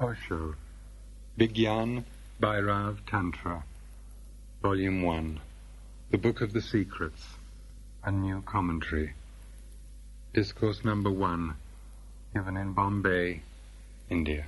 Osho, Vigyan Bhairav Tantra, Volume 1, The Book of the Secrets, a New Commentary. Discourse number 1, given in Bombay, India.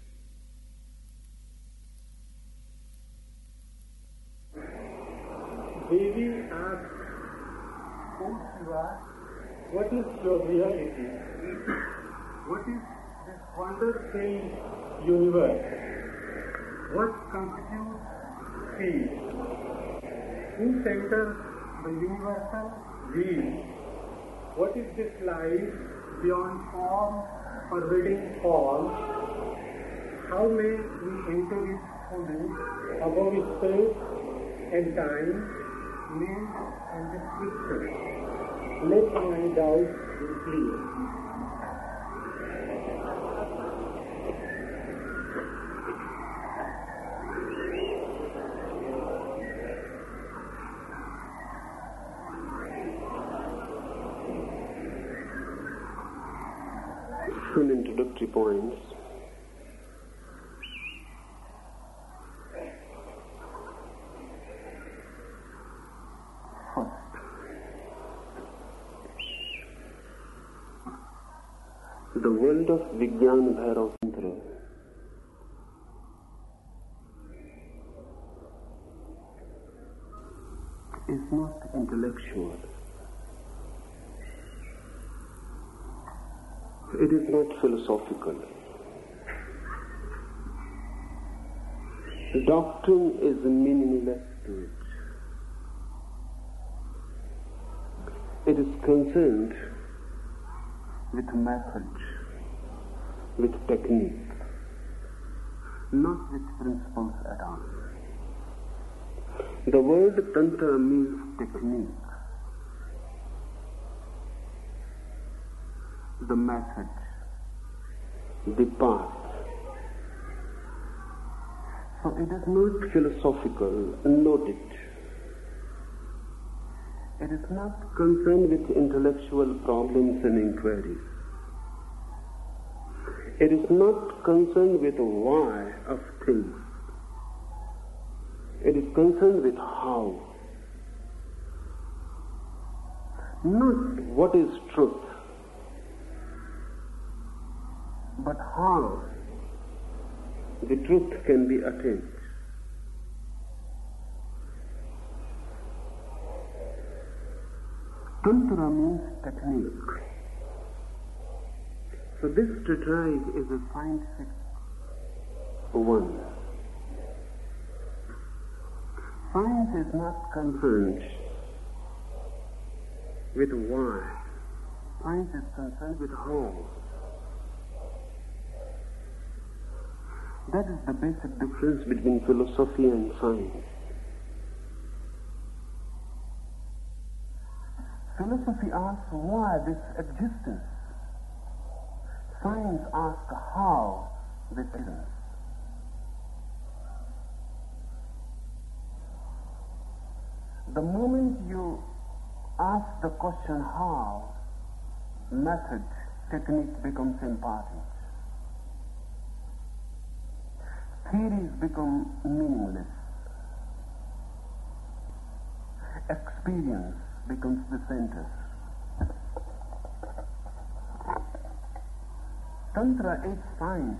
Devi asks, "O Shiva, what is your reality? What is this wonder-filled universe? What constitutes peace? Who centers the universal wheel? What is this life beyond form, pervading form? How may we enter its fullness above space and time, name and description? Let my doubts be clear." Some introductory points. First, the world of Vigyan Bhairav Tantra is not intellectual. It is not philosophical. The doctrine is meaningless to it. It is concerned with method, with technique, not with principles at all. The word Tantra means technique. The method, the path. So it is not philosophical, note it. It is not concerned with intellectual problems and inquiries. It is not concerned with why of things. It is concerned with how. Not what is truth, but how the truth can be attained. Tantra means technique. So this treatise is a scientific one. Science is not concerned with why. Science is concerned with how. That is the basic difference between philosophy and science. Philosophy asks why this existence. Science asks how this is. The moment you ask the question how, method, technique becomes important. Theories become meaningless. Experience becomes the center. Tantra is science.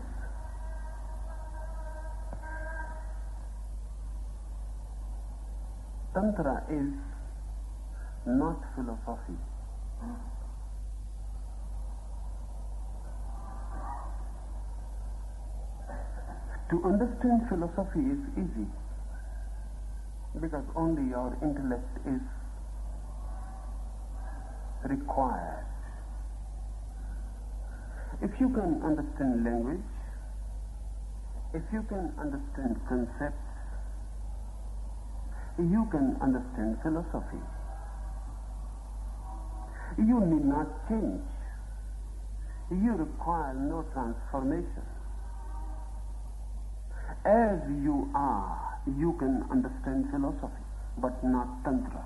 Tantra is not philosophy. To understand philosophy is easy because only your intellect is required. If you can understand language, if you can understand concepts, you can understand philosophy. You need not change. You require no transformation. As you are, you can understand philosophy, but not Tantra.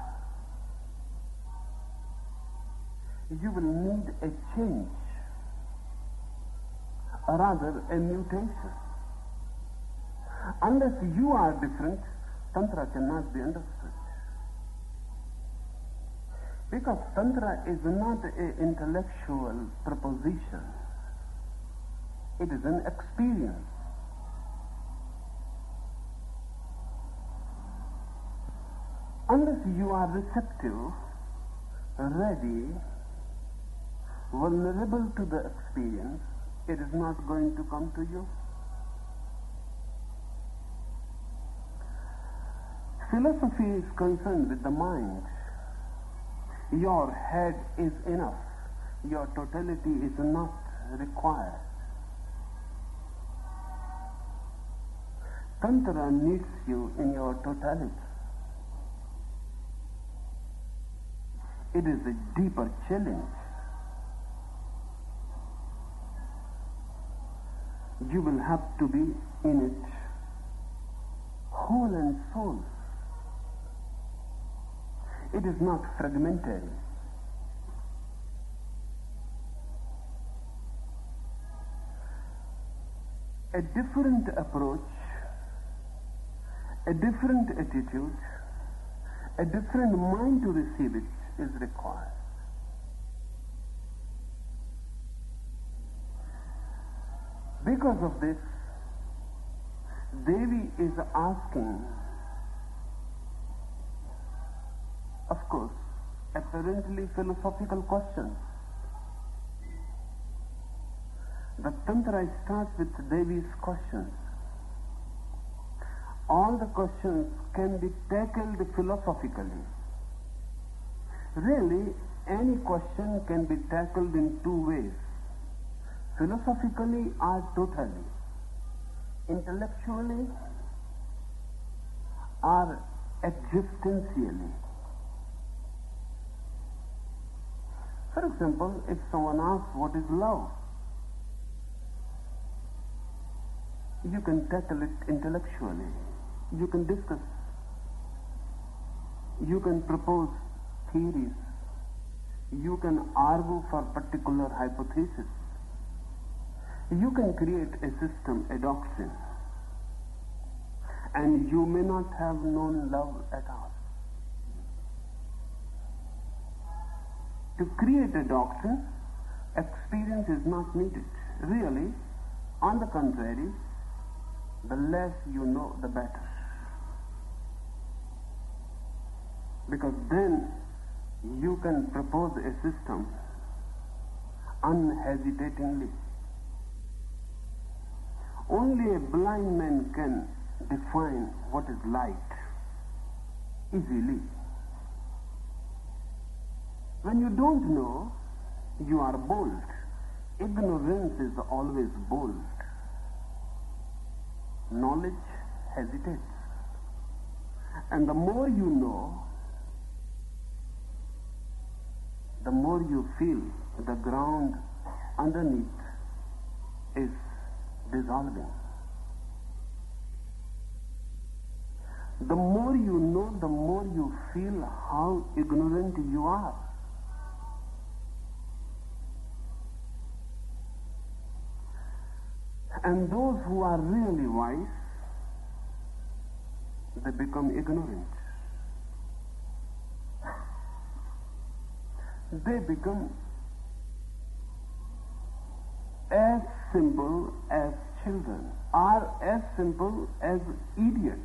You will need a change, or rather a mutation. Unless you are different, Tantra cannot be understood. Because Tantra is not an intellectual proposition. It is an experience. Unless you are receptive, ready, vulnerable to the experience, it is not going to come to you. Philosophy is concerned with the mind. Your head is enough. Your totality is not required. Tantra needs you in your totality. It is a deeper challenge. You will have to be in it whole and soul. It is not fragmentary. A different approach, a different attitude, a different mind to receive it is required. Because of this, Devi is asking, of course, apparently philosophical questions. The Tantra starts with Devi's questions. All the questions can be tackled philosophically. Really, any question can be tackled in two ways: philosophically or totally, intellectually or existentially. For example, if someone asks what is love, you can tackle it intellectually. You can discuss. You can propose theories. You can argue for particular hypothesis. You can create a system, a doctrine. And you may not have known love at all. To create a doctrine, experience is not needed. Really, on the contrary, the less you know, the better. Because then you can propose a system unhesitatingly. Only a blind man can define what is light easily. When you don't know, you are bold. Ignorance is always bold. Knowledge hesitates. And the more you know, the more you feel the ground underneath is dissolving. The more you know, the more you feel how ignorant you are. And those who are really wise, they become ignorant. They become as simple as children, or as simple as idiots.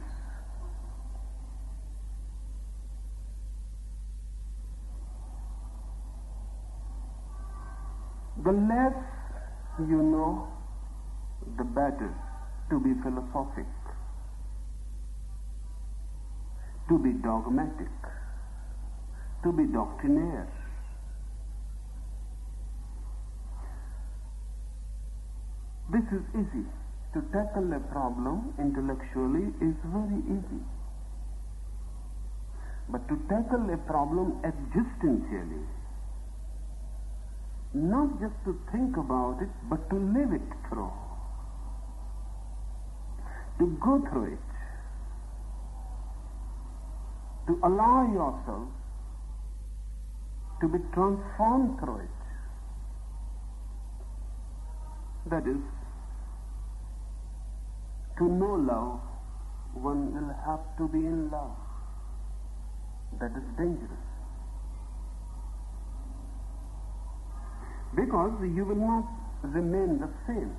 The less you know, the better to be philosophic, to be dogmatic, to be doctrinaire. This is easy. To tackle a problem intellectually is very easy. But to tackle a problem existentially, not just to think about it, but to live it through, to go through it, to allow yourself to be transformed through it. That is, to know love one will have to be in love. That is dangerous. Because you will not remain the same.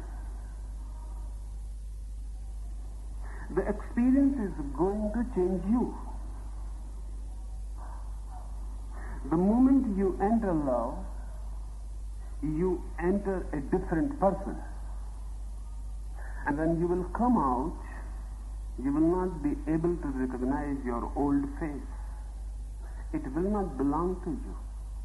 The experience is going to change you. The moment you enter love, you enter a different person. And when you will come out, you will not be able to recognize your old face. It will not belong to you.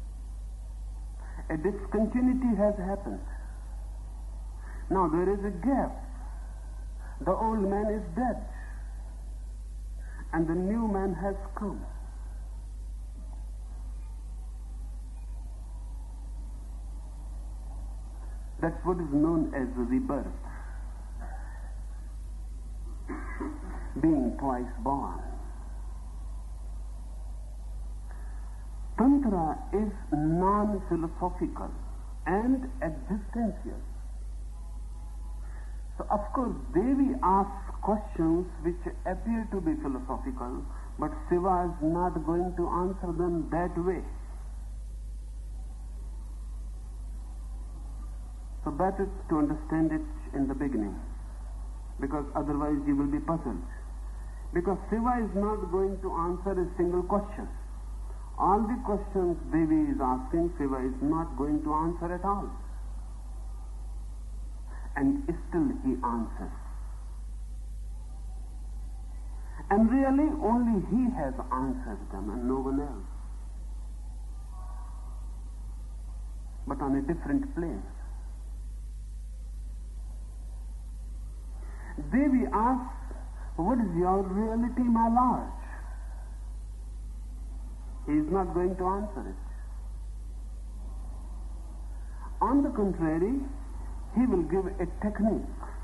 A discontinuity has happened. Now there is a gap. The old man is dead, and the new man has come. That's what is known as rebirth. Being twice born. Tantra is non-philosophical and existential. So of course Devi asks questions which appear to be philosophical, but Shiva is not going to answer them that way. So better to understand it in the beginning, because otherwise you will be puzzled. Because Shiva is not going to answer a single question. All the questions Devi is asking, Shiva is not going to answer at all. And still he answers. And really only he has answered them and no one else. But on a different plane. Devi asks, what is your reality, my Lord? He is not going to answer it. On the contrary, he will give a technique.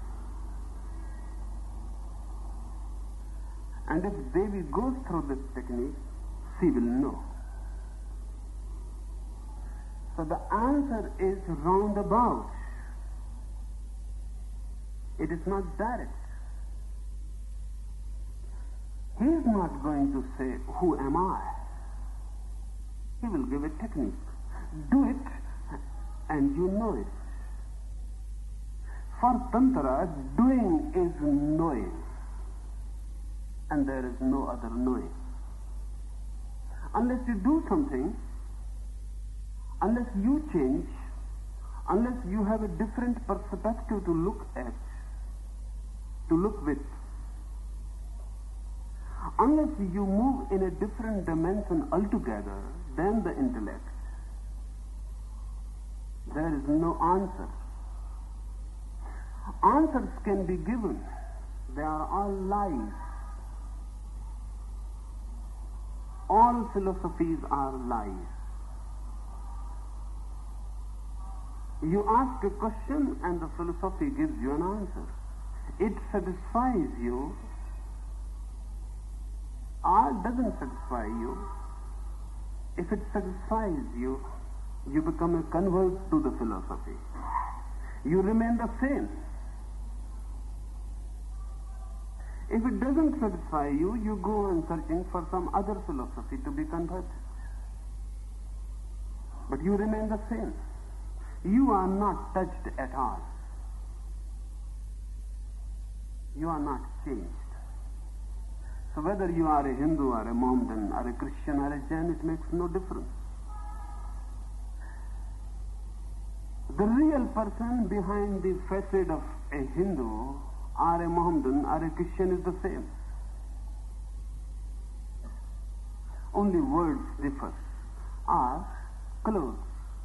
And if Devi goes through this technique, she will know. So the answer is roundabout. It is not direct. He is not going to say, who am I? He will give a technique. Do it and you know it. For Tantra, doing is knowing. And there is no other knowing. Unless you do something, unless you change, unless you have a different perspective to look at, to look with, unless you move in a different dimension altogether than the intellect, there is no answer. Answers can be given. They are all lies. All philosophies are lies. You ask a question and the philosophy gives you an answer. It satisfies you or doesn't satisfy you. If it satisfies you, you become a convert to the philosophy. You remain the same. If it doesn't satisfy you, you go on searching for some other philosophy to be converted. But you remain the same. You are not touched at all. You are not changed. So whether you are a Hindu or a Mohammedan or a Christian or a Jain, it makes no difference. The real person behind the facade of a Hindu or a Mohammedan or a Christian is the same. Only words differ, or clothes.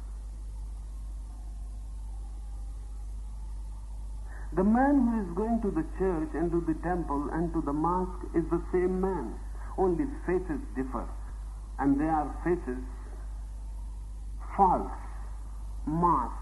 The man who is going to the church and to the temple and to the mosque is the same man. Only faces differ. And they are faces false, mask.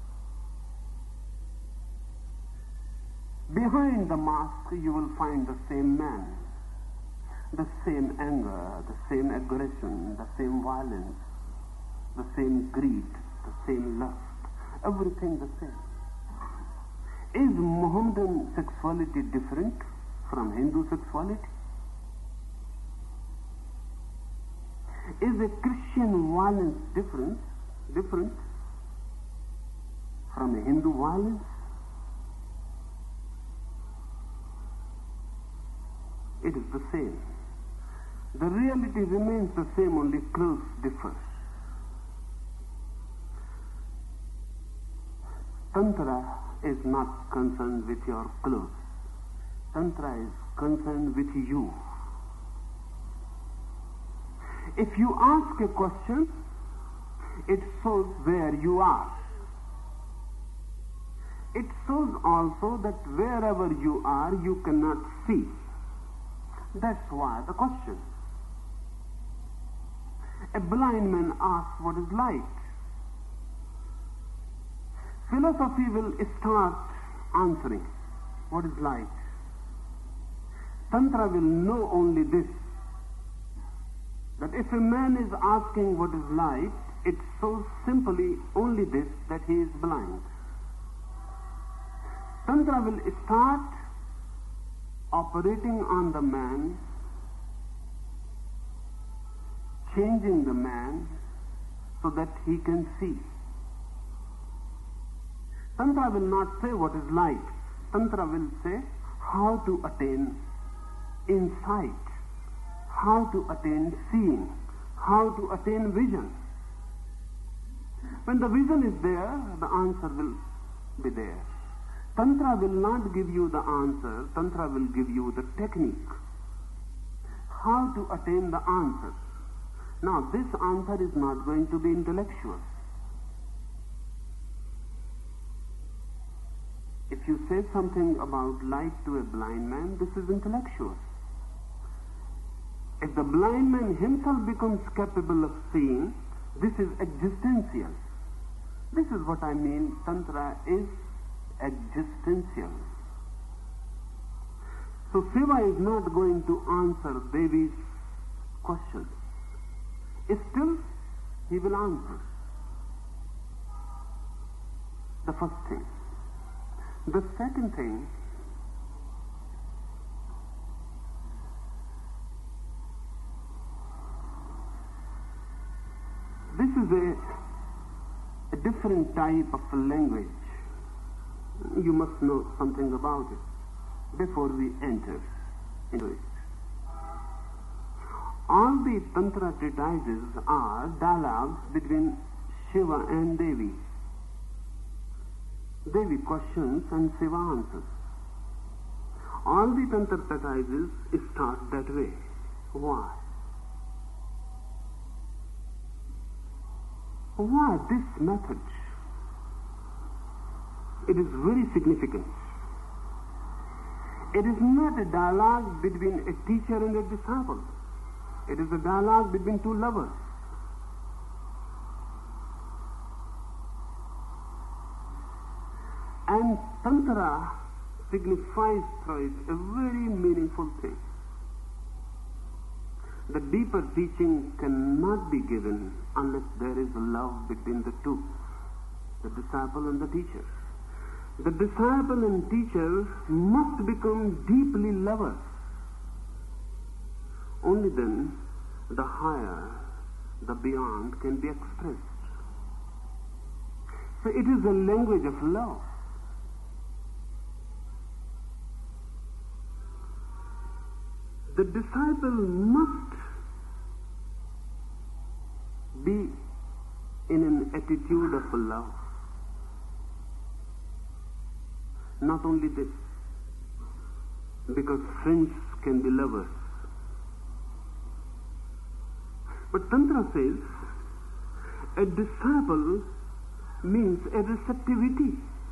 Behind the mask you will find the same man. The same anger, the same aggression, the same violence, the same greed, the same lust. Everything the same. Is Mohammedan sexuality different from Hindu sexuality? Is a Christian violence different from a Hindu violence? It is the same. The reality remains the same, only clothes differ. Tantra is not concerned with your clothes. Tantra is concerned with you. If you ask a question, it shows where you are. It shows also that wherever you are, you cannot see. That's why the question. A blind man asks, what is light? Philosophy will start answering, what is light? Tantra will know only this, that if a man is asking what is light, it shows simply only this, that he is blind. Tantra will start operating on the man, changing the man so that he can see. Tantra will not say what is light. Tantra will say how to attain insight, how to attain seeing, how to attain vision. When the vision is there, the answer will be there. Tantra will not give you the answer, Tantra will give you the technique. How to attain the answer. Now, this answer is not going to be intellectual. If you say something about light to a blind man, this is intellectual. If the blind man himself becomes capable of seeing, this is existential. This is what I mean, Tantra is existential. So Shiva is not going to answer Devi's questions. Still, he will answer. The first thing. The second thing, this is a different type of language. You must know something about it before we enter into it. All the Tantra treatises are dialogues between Shiva and Devi. Devi questions and Shiva answers. All the Tantra treatises start that way. Why? Why this method? It is very significant. It is not a dialogue between a teacher and a disciple. It is a dialogue between two lovers. And Tantra signifies through it a very meaningful thing. The deeper teaching cannot be given unless there is love between the two, the disciple and the teacher. The disciple and teacher must become deeply lovers. Only then the higher, the beyond can be expressed. So it is a language of love. The disciple must be in an attitude of love. Not only this, because friends can be lovers. But Tantra says a disciple means a receptivity.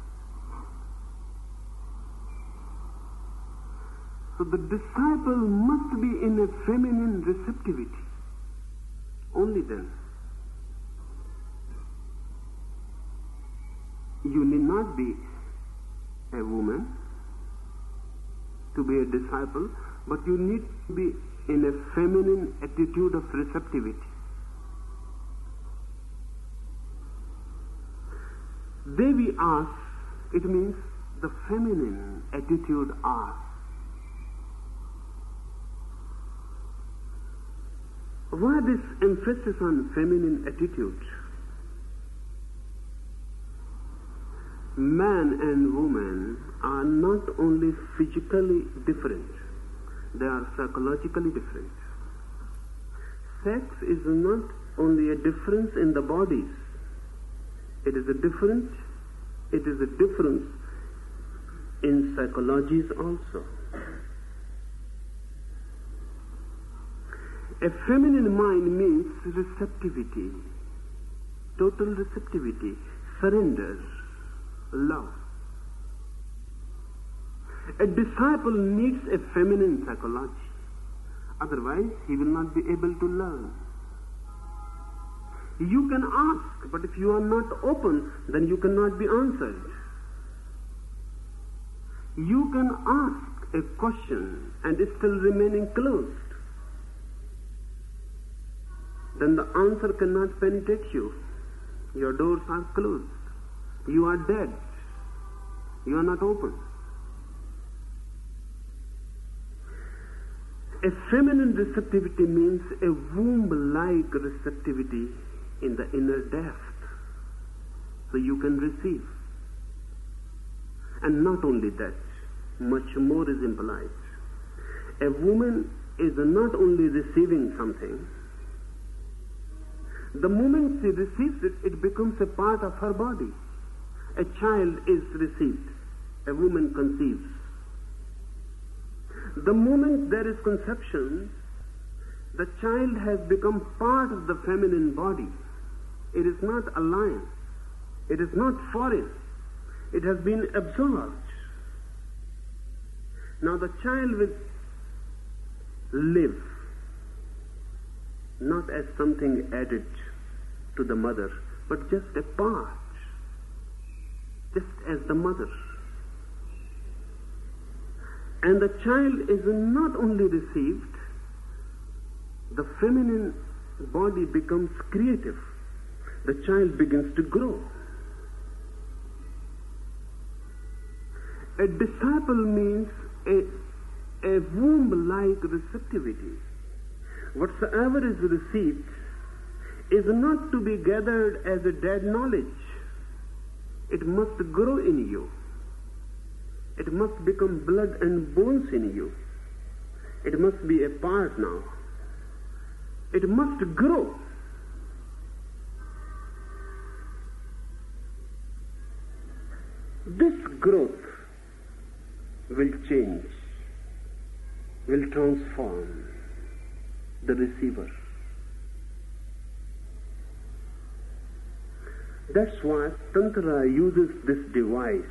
So the disciple must be in a feminine receptivity. Only then. You need not be a woman to be a disciple, but you need to be in a feminine attitude of receptivity. Devi asks, it means the feminine attitude asks. Why this emphasis on feminine attitude? Man and woman are not only physically different, they are psychologically different. Sex is not only a difference in the bodies, it is a difference in psychologies also. A feminine mind means receptivity, total receptivity, surrender, love. A disciple needs a feminine psychology. Otherwise, he will not be able to learn. You can ask, but if you are not open, then you cannot be answered. You can ask a question and still remaining closed. Then the answer cannot penetrate you. Your doors are closed. You are dead. You are not open. A feminine receptivity means a womb-like receptivity in the inner depth, so you can receive. And not only that, much more is implied. A woman is not only receiving something, the moment she receives it, it becomes a part of her body. A child is received, a woman conceives. The moment there is conception, the child has become part of the feminine body. It is not alien. It is not foreign. It has been absorbed. Now the child will live, not as something added to the mother, but just a part, just as the mother. And the child is not only received, the feminine body becomes creative. The child begins to grow. A disciple means a womb-like receptivity. Whatsoever is received is not to be gathered as a dead knowledge. It must grow in you. It must become blood and bones in you. It must be a part now. It must grow. This growth will change, will transform the receiver. That's why Tantra uses this device.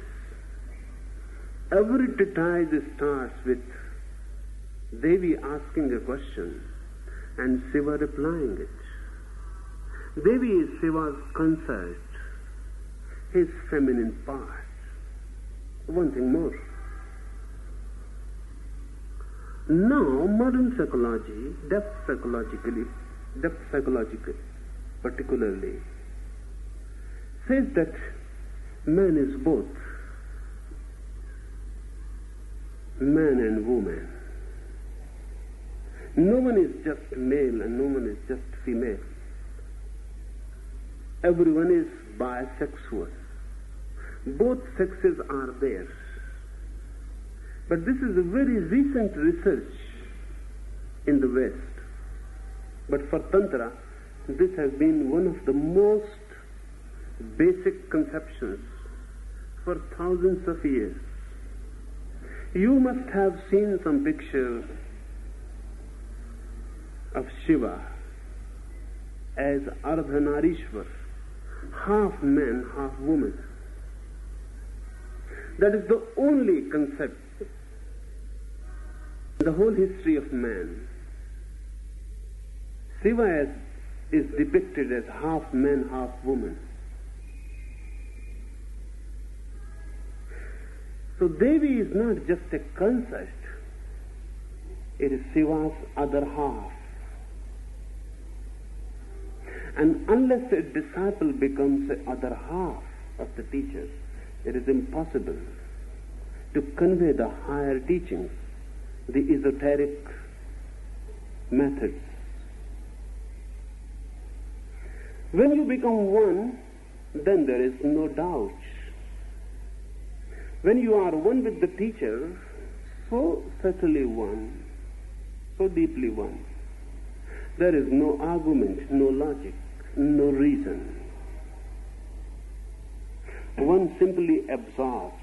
Every treatise starts with Devi asking a question and Shiva replying it. Devi is Shiva's consort, his feminine part. One thing more. Now, modern psychology, depth psychological particularly, says that man is both man and woman. No one is just male and no one is just female. Everyone is bisexual. Both sexes are there. But this is a very recent research in the West. But for Tantra, this has been one of the most basic conceptions for thousands of years. You must have seen some pictures of Shiva as Ardhanarishwar, half man, half woman. That is the only concept in the whole history of man. Shiva is depicted as half man, half woman. So Devi is not just a consort, it is Shiva's other half. And unless a disciple becomes the other half of the teacher, it is impossible to convey the higher teachings, the esoteric methods When you become one, then there is no doubt. When you are one with the teacher, so subtly one, so deeply one, there is no argument, no logic, no reason. One simply absorbs.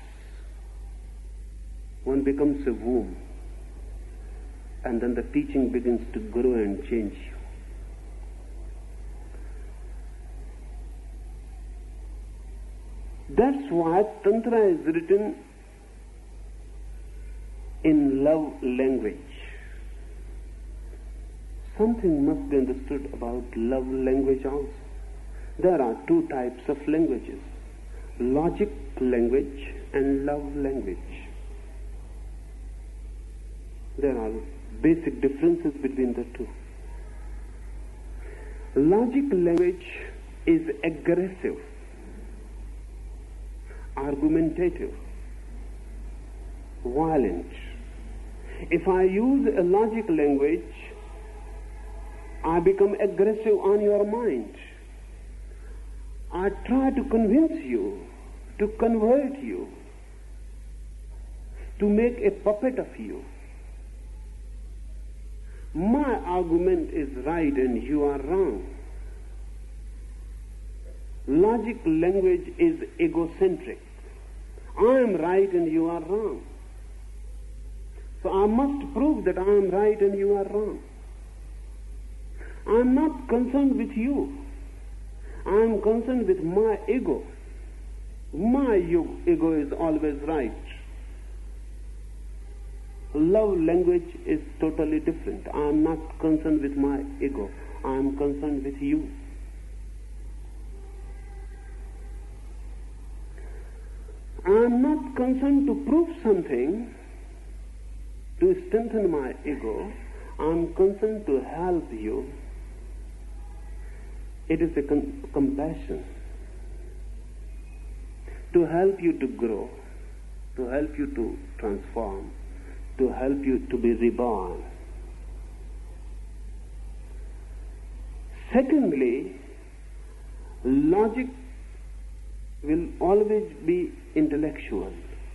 One becomes a womb. And then the teaching begins to grow and change you. That's why Tantra is written in love language. Something must be understood about love language also. There are two types of languages: logic language and love language. There are basic differences between the two. Logic language is aggressive, argumentative, violent. If I use a logic language, I become aggressive on your mind. I try to convince you, to convert you, to make a puppet of you. My argument is right and you are wrong. Logic language is egocentric. I am right and you are wrong. So I must prove that I am right and you are wrong. I am not concerned with you. I am concerned with my ego. My ego is always right. Love language is totally different. I am not concerned with my ego. I am concerned with you. I am not concerned to prove something, to strengthen my ego. I am concerned to help you. It is a compassion to help you to grow, to help you to transform, to help you to be reborn. Secondly, logic will always be intellectual.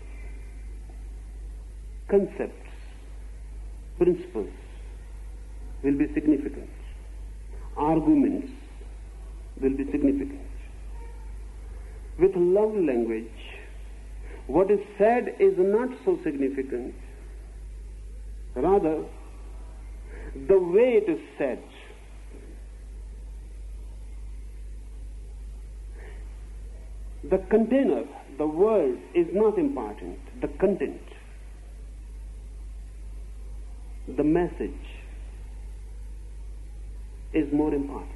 Concepts, principles will be significant. Arguments will be significant. With love language, what is said is not so significant. Rather, the way it is said, the container, the word is not important. The content, the message is more important.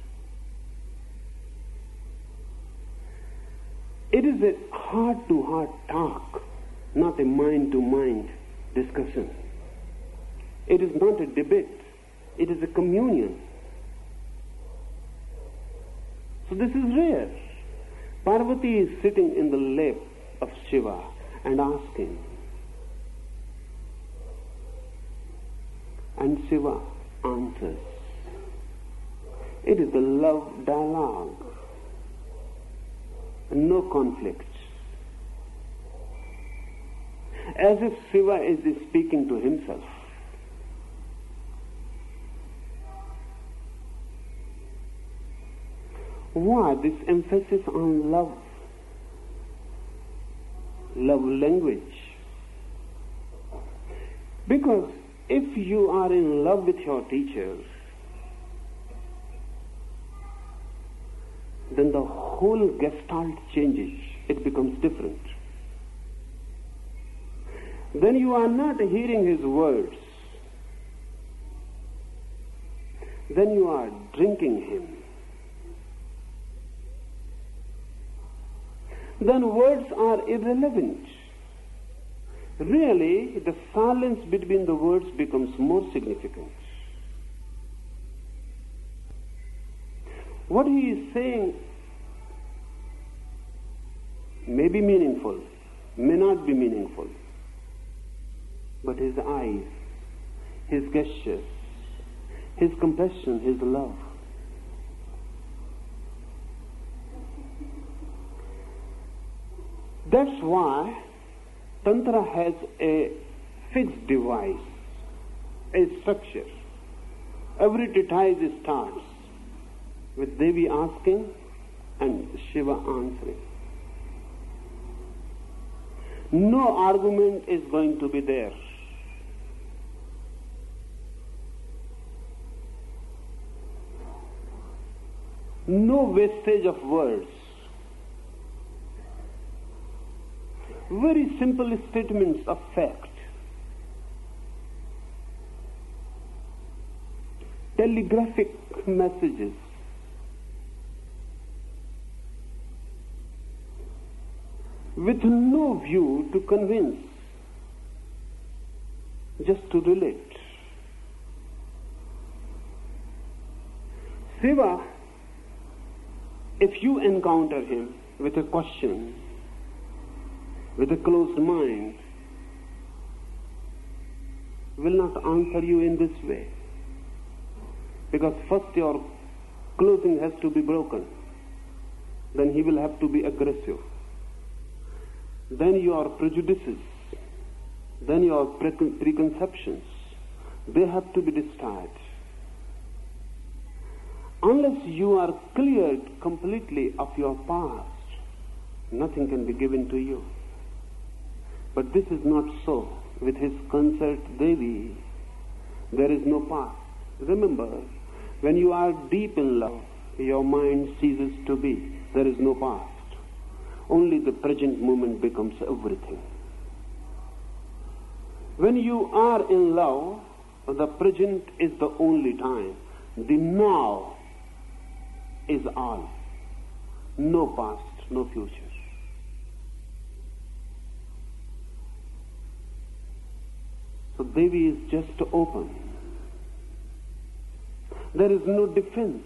It is a heart-to-heart talk, not a mind-to-mind discussion. It is not a debate. It is a communion. So this is rare. Parvati is sitting in the lap of Shiva and asking. And Shiva answers. It is a love dialogue. No conflict. As if Shiva is speaking to himself. Why this emphasis on love? Love language. Because if you are in love with your teacher, then the whole gestalt changes. It becomes different. Then you are not hearing his words. Then you are drinking him. Then words are irrelevant. Really, the silence between the words becomes more significant. What he is saying may be meaningful, may not be meaningful, but his eyes, his gestures, his compassion, his love, That's why Tantra has a fixed device, a structure. Every treatise starts with Devi asking and Shiva answering. No argument is going to be there. No wastage of words. Very simple statements of fact. Telegraphic messages. With no view to convince, just to relate. Shiva, if you encounter him with a question, with a closed mind, will not answer you in this way. Because first your clothing has to be broken. Then he will have to be aggressive. Then your prejudices, then your preconceptions, they have to be destroyed. Unless you are cleared completely of your past, nothing can be given to you. But this is not so. With his consort Devi, there is no past. Remember, when you are deep in love, your mind ceases to be. There is no past. Only the present moment becomes everything. When you are in love, the present is the only time. The now is all. No past, no future. So Devi is just open. There is no defense.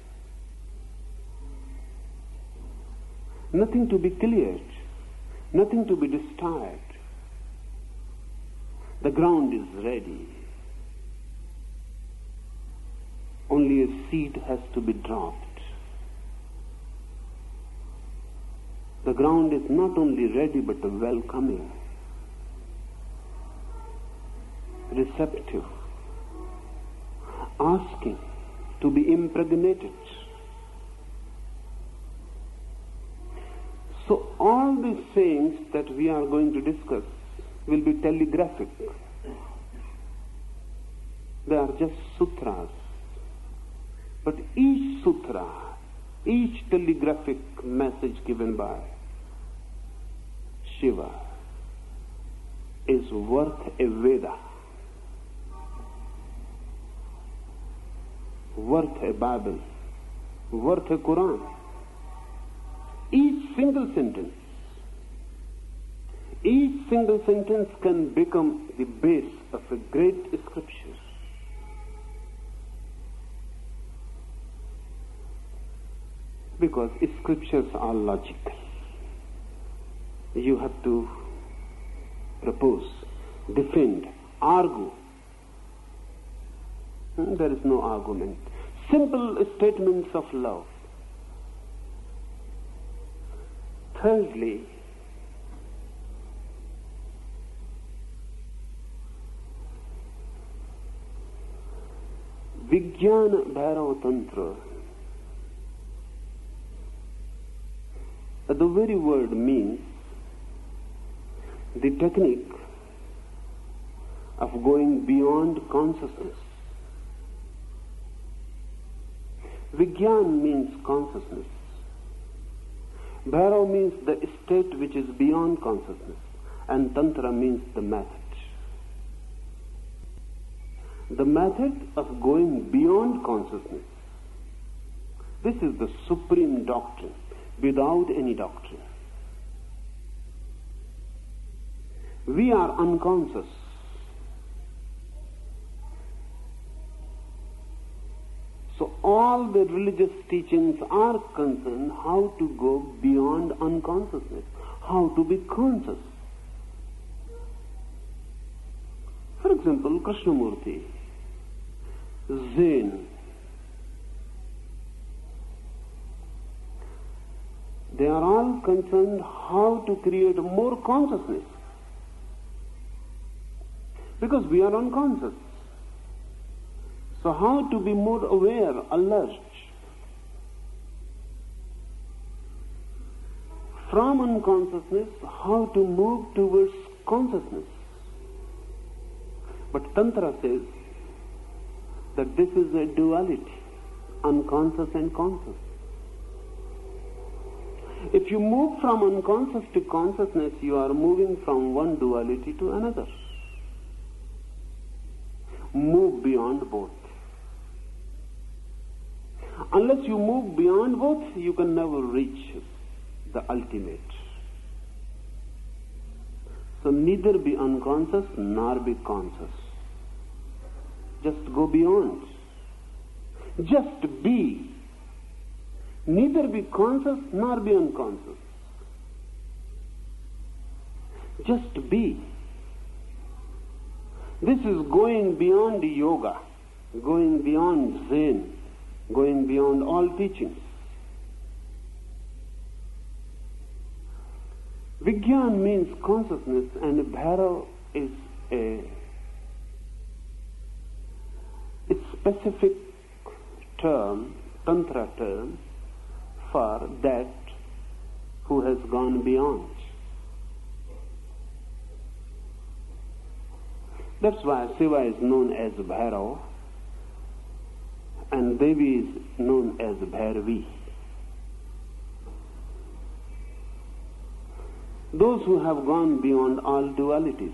Nothing to be cleared. Nothing to be destroyed. The ground is ready. Only a seed has to be dropped. The ground is not only ready but welcoming, receptive, asking to be impregnated. So all these sayings that we are going to discuss will be telegraphic. They are just sutras. But each sutra, each telegraphic message given by Shiva is worth a Veda, worth a Bible, worth a Quran. Each single sentence can become the base of a great scripture. Because scriptures are logical. You have to propose, defend, argue. There is no argument. Simple statements of love. Thirdly, Vijnana Bhairava Tantra. The very word means the technique of going beyond consciousness. Vigyan means consciousness. Bhairav means the state which is beyond consciousness. And Tantra means the method. The method of going beyond consciousness. This is the supreme doctrine, without any doctrine. We are unconscious. So all the religious teachings are concerned how to go beyond unconsciousness, how to be conscious. For example, Krishnamurti, Zen, they are all concerned how to create more consciousness. Because we are unconscious. So how to be more aware, alert? From unconsciousness, how to move towards consciousness. But Tantra says that this is a duality, unconscious and conscious. If you move from unconscious to consciousness, you are moving from one duality to another. Move beyond both. Unless you move beyond both, you can never reach the ultimate. So neither be unconscious nor be conscious. Just go beyond. Just be. Neither be conscious nor be unconscious. Just be. This is going beyond yoga, going beyond Zen, going beyond all teachings. Vigyan means consciousness, and Bhairav is a specific term, Tantra term, for that who has gone beyond. That's why Shiva is known as Bhairav and Devi is known as Bhairavi. Those who have gone beyond all dualities.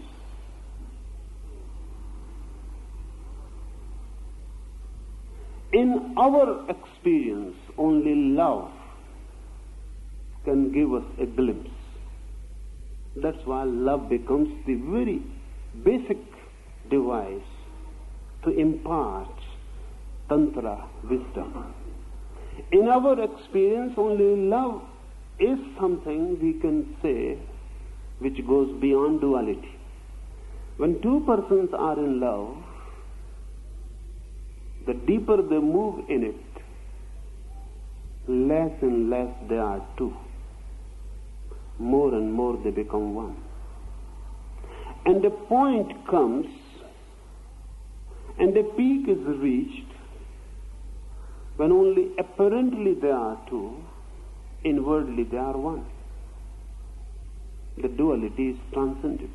In our experience, only love can give us a glimpse. That's why love becomes the very basic device to impart Tantra wisdom. In our experience, only love is something we can say which goes beyond duality. When two persons are in love, the deeper they move in it, less and less they are two. More and more they become one. And a point comes and a peak is reached when only apparently they are two, inwardly they are one. The duality is transcended.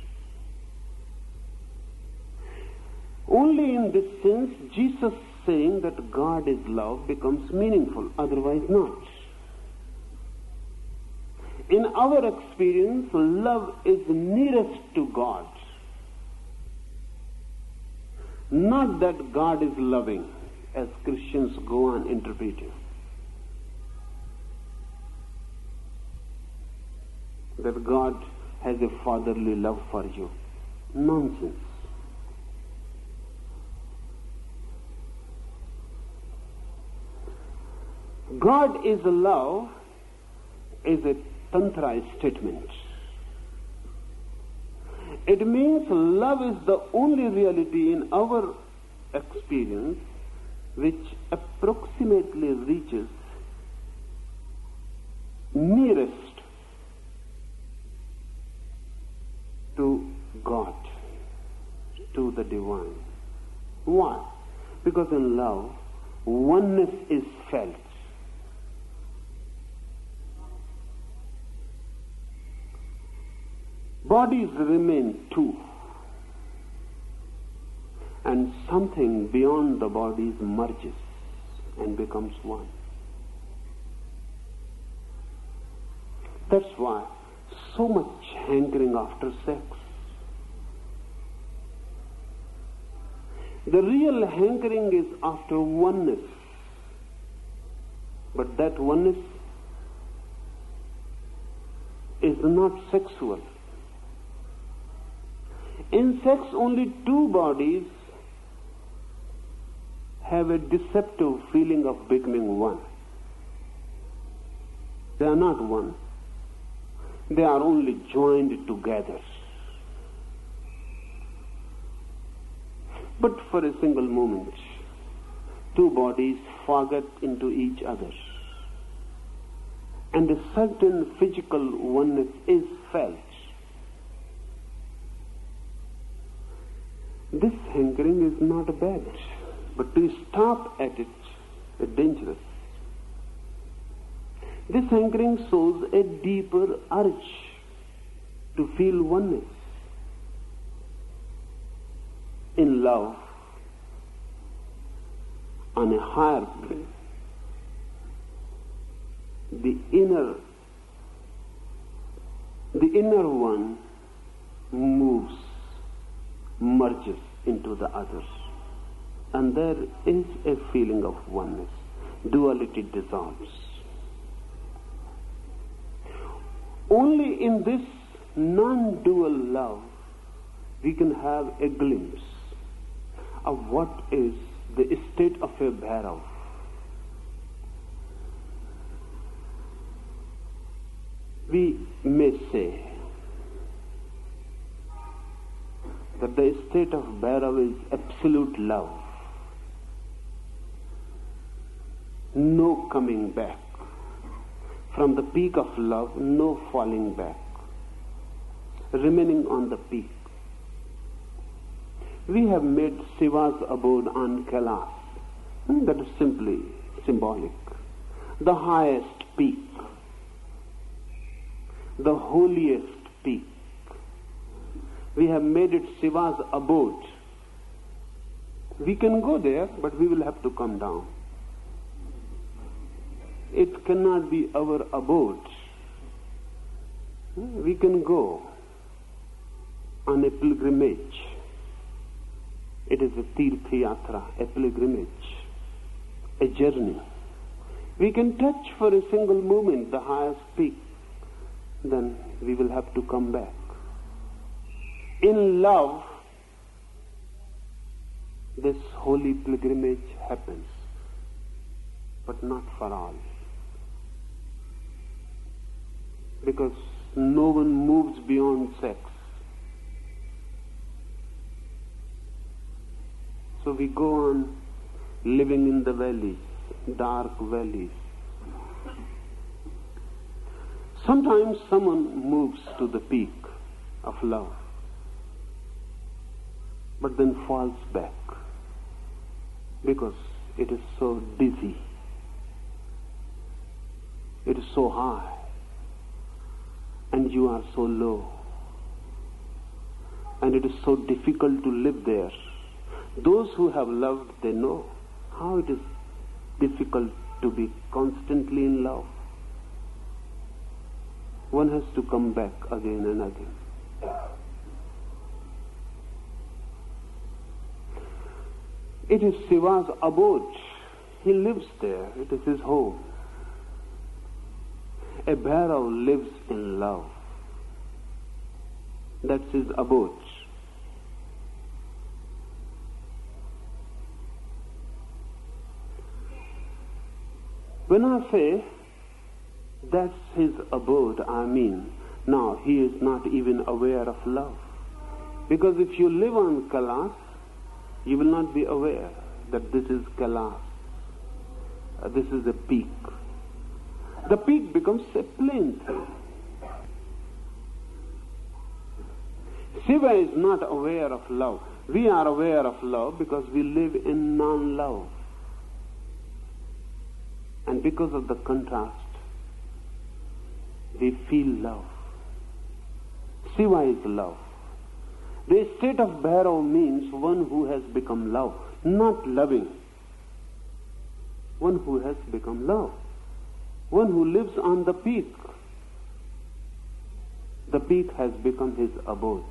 Only in this sense, Jesus saying that God is love becomes meaningful, otherwise not. In our experience, love is nearest to God. Not that God is loving, as Christians go on interpreting. That God has a fatherly love for you. Nonsense. God is love is a Tantra statement. It means love is the only reality in our experience which approximately reaches nearest to God, to the divine. Why? Because in love, oneness is felt. Bodies remain two, and something beyond the bodies merges and becomes one. That's why so much hankering after sex. The real hankering is after oneness, but that oneness is not sexual. In sex, only two bodies have a deceptive feeling of becoming one. They are not one. They are only joined together. But for a single moment, two bodies forget into each other. and a certain physical oneness is felt. This hankering is not bad, but to stop at it is dangerous. This hankering shows a deeper urge to feel oneness. In love, on a higher plane, the inner one moves, merges into the others, and there is a feeling of oneness. Duality dissolves. Only in this non-dual love we can have a glimpse of what is the state of a Bhairav. We may say that the state of Bhairav is absolute love. No coming back. From the peak of love, no falling back. Remaining on the peak. We have made Shiva's abode on Kailas. That is simply symbolic. The highest peak. The holiest peak. We have made it Shiva's abode. We can go there, but we will have to come down. It cannot be our abode. We can go on a pilgrimage. It is a Tirth Yatra, a pilgrimage, a journey. We can touch for a single moment the highest peak. Then we will have to come back. In love, this holy pilgrimage happens, but not for all. Because no one moves beyond sex. So we go on living in the valleys, dark valleys. Sometimes someone moves to the peak of love, but then falls back because it is so dizzy, it is so high, and you are so low, and it is so difficult to live there. Those who have loved, they know how it is difficult to be constantly in love. One has to come back again and again. It is Shiva's abode. He lives there. It is his home. A Bhairav lives in love. That's his abode. When I say that's his abode, I mean, now he is not even aware of love. Because if you live on Kailas, you will not be aware that this is Kailas. This is a peak. The peak becomes a plain thing. Shiva is not aware of love. We are aware of love because we live in non-love. And because of the contrast, we feel love. Shiva is love. The state of Bhairav means one who has become love, not loving. One who has become love. One who lives on the peak. The peak has become his abode.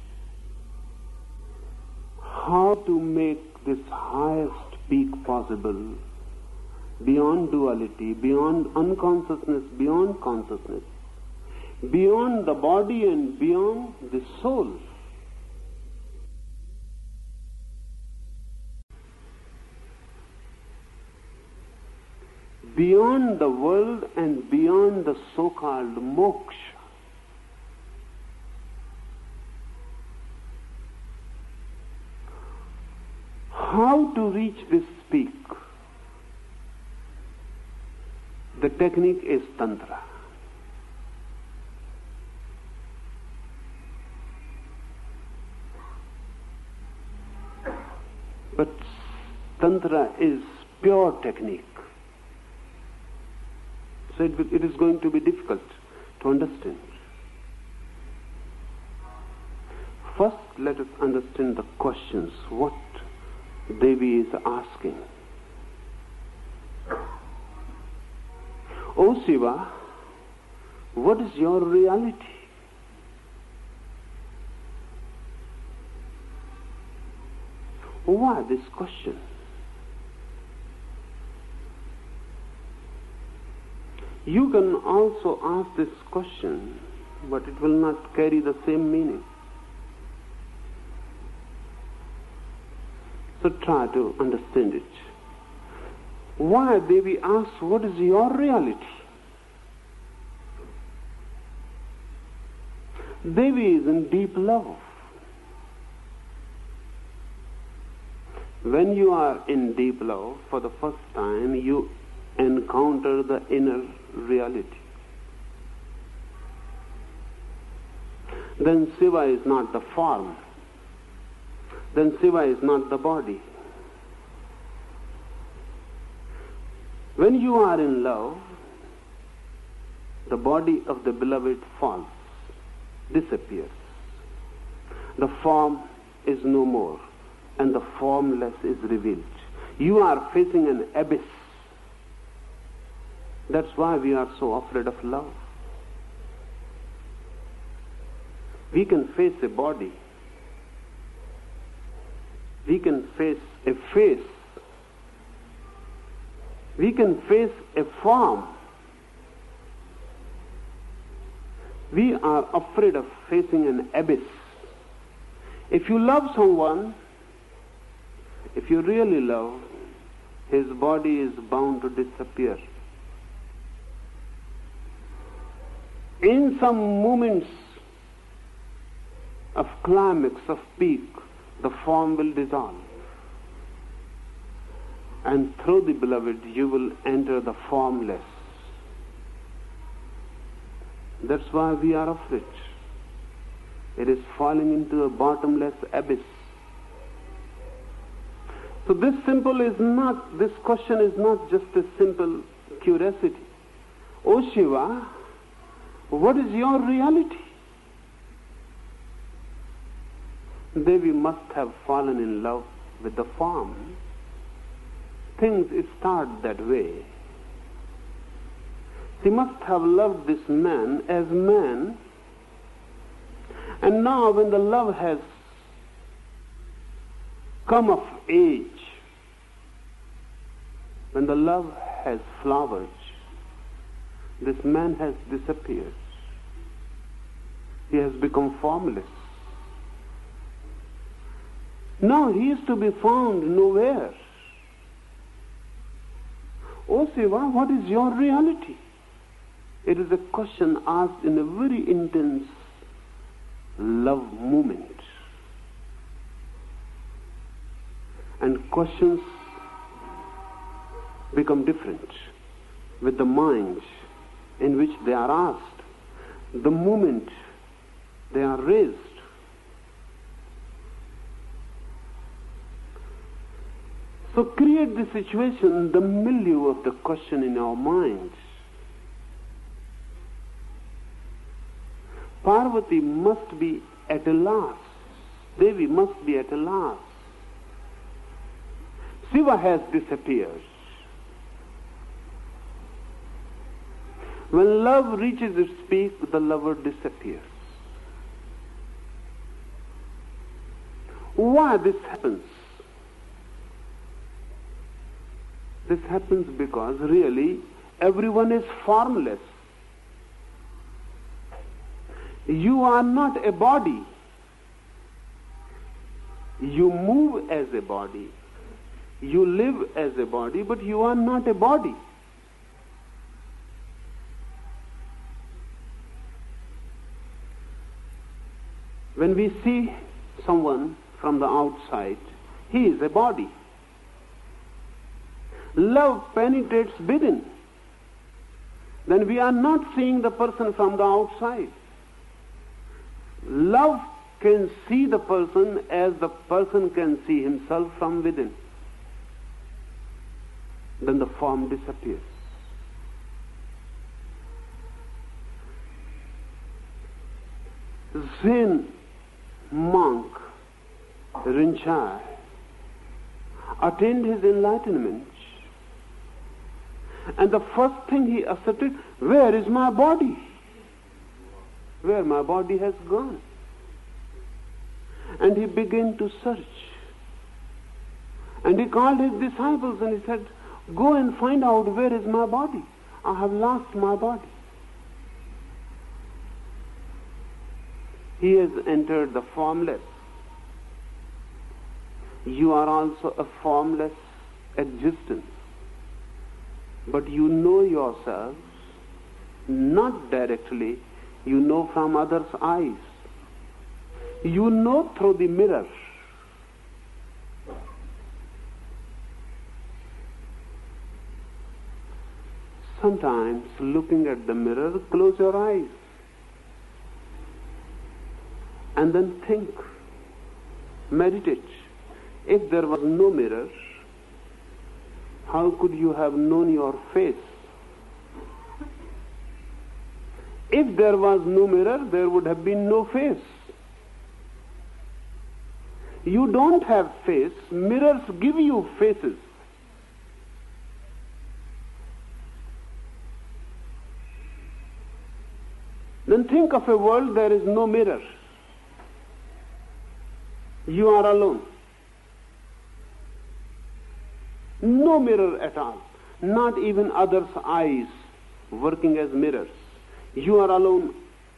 How to make this highest peak possible, beyond duality, beyond unconsciousness, beyond consciousness, beyond the body and beyond the soul. Beyond the world and beyond the so-called moksha. How to reach this peak? The technique is Tantra. But Tantra is pure technique. So it is going to be difficult to understand. First, let us understand the questions, what Devi is asking. O Shiva, what is your reality? Why this question? You can also ask this question, but it will not carry the same meaning. So try to understand it. Why Devi asks, what is your reality? Devi is in deep love. When you are in deep love, for the first time, you encounter the inner reality. Then Shiva is not the form. Then Shiva is not the body. When you are in love, the body of the beloved falls, disappears. The form is no more, and the formless is revealed. You are facing an abyss. That's why we are so afraid of love. We can face a body. We can face a face. We can face a form. We are afraid of facing an abyss. If you love someone, if you really love, his body is bound to disappear. In some moments of climax, of peak, the form will dissolve. And through the beloved, you will enter the formless. That's why we are afraid. It is falling into a bottomless abyss. So this question is not just a simple curiosity. O Shiva, what is your reality? Devi must have fallen in love with the form. Things start that way. She must have loved this man as man, and now when the love has come of age, when the love has flowered, this man has disappeared. He has become formless. Now he is to be found nowhere. O Shiva, what is your reality? It is a question asked in a very intense love moment. And questions become different with the minds in which they are asked, the moment they are raised. So create the situation, the milieu of the question in our minds. Parvati must be at a loss. Devi must be at a loss. Shiva has disappeared. When love reaches its peak, the lover disappears. Why this happens? This happens because really everyone is formless. You are not a body. You move as a body. You live as a body, but you are not a body. When we see someone from the outside, he is a body. Love penetrates within. Then we are not seeing the person from the outside. Love can see the person as the person can see himself from within, then the form disappears. Zen monk Rinzai attained his enlightenment, and the first thing he asserted, where is my body? Where my body has gone? And he began to search. And he called his disciples and he said, go and find out where is my body. I have lost my body. He has entered the formless. You are also a formless existence. But you know yourselves not directly, you know from others' eyes. You know through the mirror. Sometimes looking at the mirror, close your eyes and then think, meditate. If there was no mirror, how could you have known your face? If there was no mirror, there would have been no face. You don't have face, mirrors give you faces. Then think of a world there is no mirror. You are alone. No mirror at all. Not even others' eyes working as mirrors. You are alone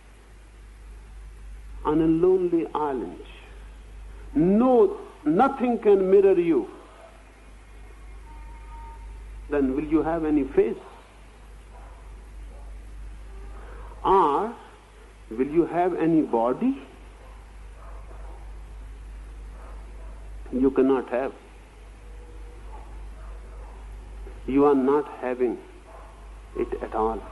on a lonely island. Nothing can mirror you. Then will you have any face? Or will you have any body? You cannot have. You are not having it at all.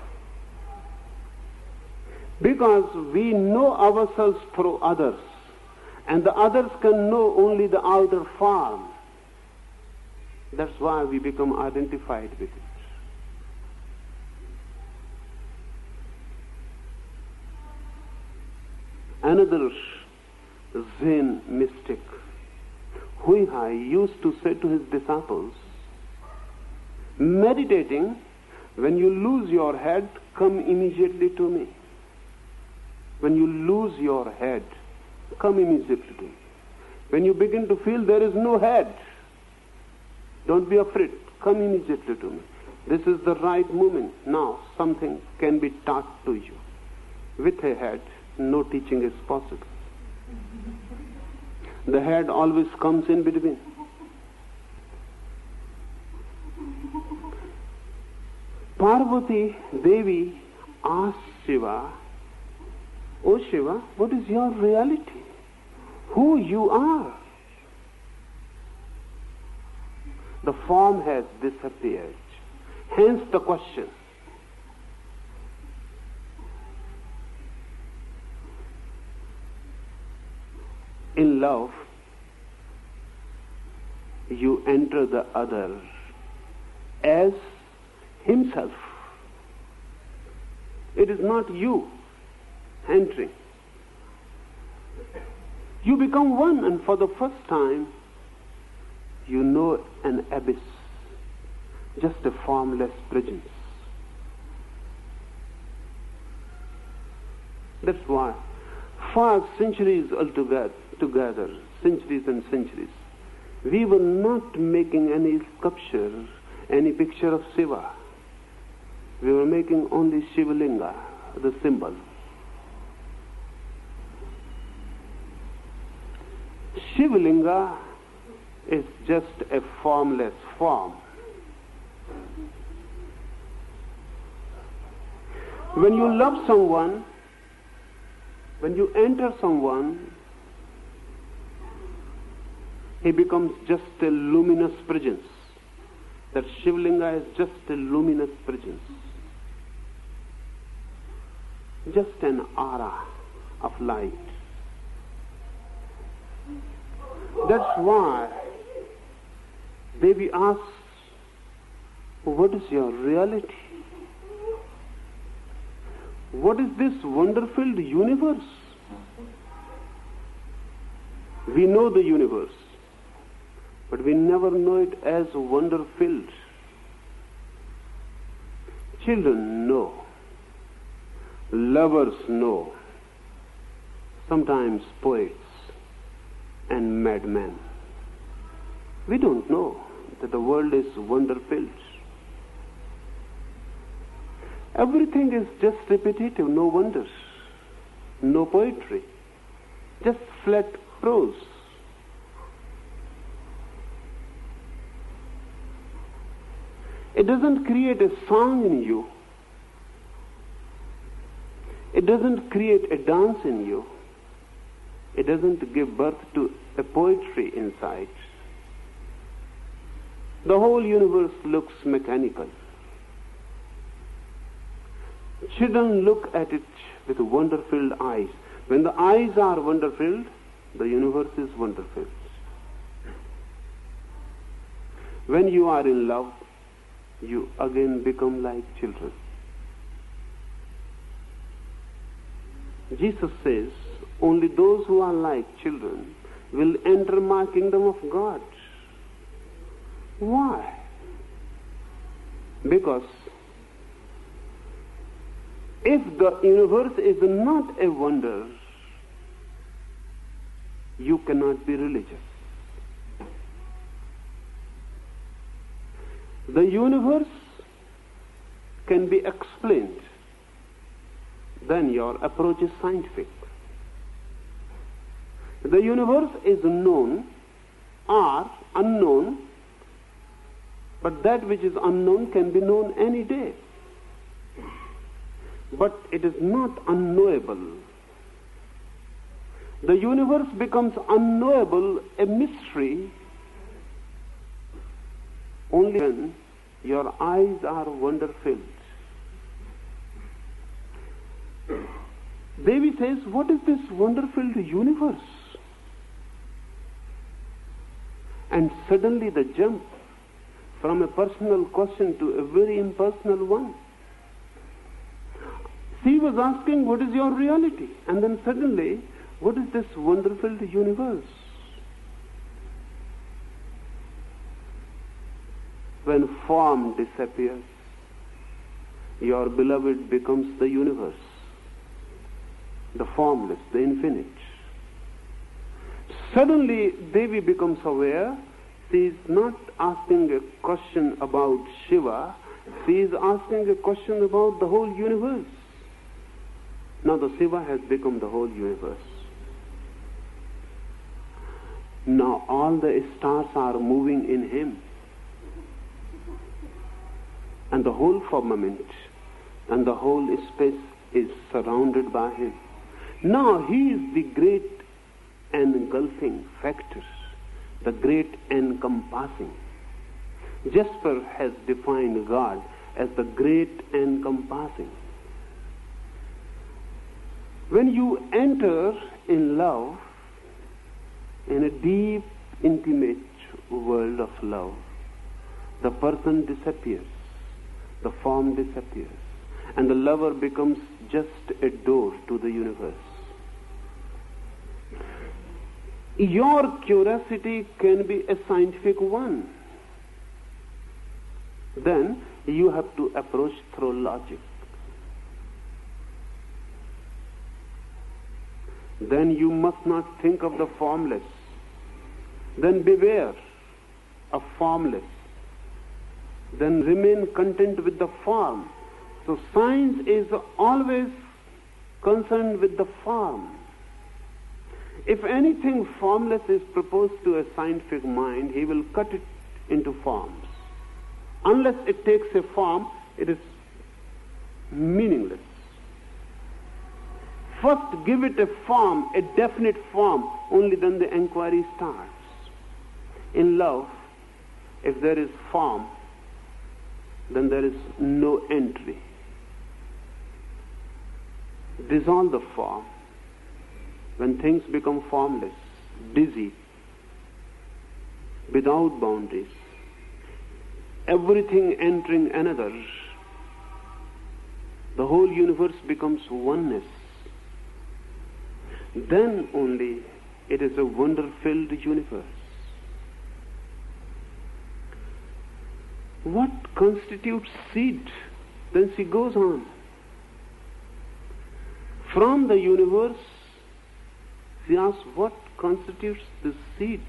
Because we know ourselves through others, and the others can know only the outer form. That's why we become identified with it. Another Zen mystic, Huihai, used to say to his disciples, meditating, when you lose your head, come immediately to me. When you lose your head, come immediately to me. When you begin to feel there is no head, don't be afraid, come immediately to me. This is the right moment. Now something can be taught to you. With a head, no teaching is possible. The head always comes in between. Parvati Devi asked Shiva, "Oh Shiva, what is your reality? Who you are?" The form has disappeared. Hence the question. In love, you enter the other as himself. It is not you entering. You become one, and for the first time, you know an abyss, just a formless presence. That's why, for centuries together, centuries and centuries, we were not making any sculpture, any picture of Shiva. We were making only Shivalinga, the symbol. Shivalinga is just a formless form. When you love someone, when you enter someone, he becomes just a luminous presence. That Shivalinga is just a luminous presence. Just an aura of light. That's why Devi asks, what is your reality? What is this wonder-filled universe? We know the universe, but we never know it as wonder-filled. Children know, lovers know, sometimes poets and madmen. We don't know that the world is wonder-filled. Everything is just repetitive, no wonders, no poetry, just flat prose. It doesn't create a song in you. It doesn't create a dance in you. It doesn't give birth to a poetry inside. The whole universe looks mechanical. Children look at it with wonder-filled eyes. When the eyes are wonder-filled, the universe is wonder-filled. When you are in love, you again become like children. Jesus says, only those who are like children will enter my kingdom of God. Why? Because if the universe is not a wonder, you cannot be religious. The universe can be explained, then your approach is scientific. The universe is known or unknown, but that which is unknown can be known any day. But it is not unknowable. The universe becomes unknowable, a mystery, only when your eyes are wonder-filled. Devi says, what is this wonder-filled universe? And suddenly the jump from a personal question to a very impersonal one. She was asking, what is your reality? And then suddenly, what is this wonder-filled universe? When form disappears, your beloved becomes the universe, the formless, the infinite. Suddenly, Devi becomes aware. She is not asking a question about Shiva. She is asking a question about the whole universe. Now the Shiva has become the whole universe. Now all the stars are moving in him. And the whole firmament and the whole space is surrounded by him. Now he is the great engulfing factor, the great encompassing. Jasper has defined God as the great encompassing. When you enter in love, in a deep, intimate world of love, the person disappears, the form disappears, and the lover becomes just a door to the universe. Your curiosity can be a scientific one. Then you have to approach through logic. Then you must not think of the formless. Then beware of formless. Then remain content with the form. So science is always concerned with the form. If anything formless is proposed to a scientific mind, he will cut it into forms. Unless it takes a form, it is meaningless. First give it a form, a definite form, only then the inquiry starts. In love, if there is form, then there is no entry. Dissolve the form. When things become formless, dizzy, without boundaries, everything entering another, the whole universe becomes oneness. Then only it is a wonder-filled universe. What constitutes seed? Then she goes on. From the universe, she asks, what constitutes this seed?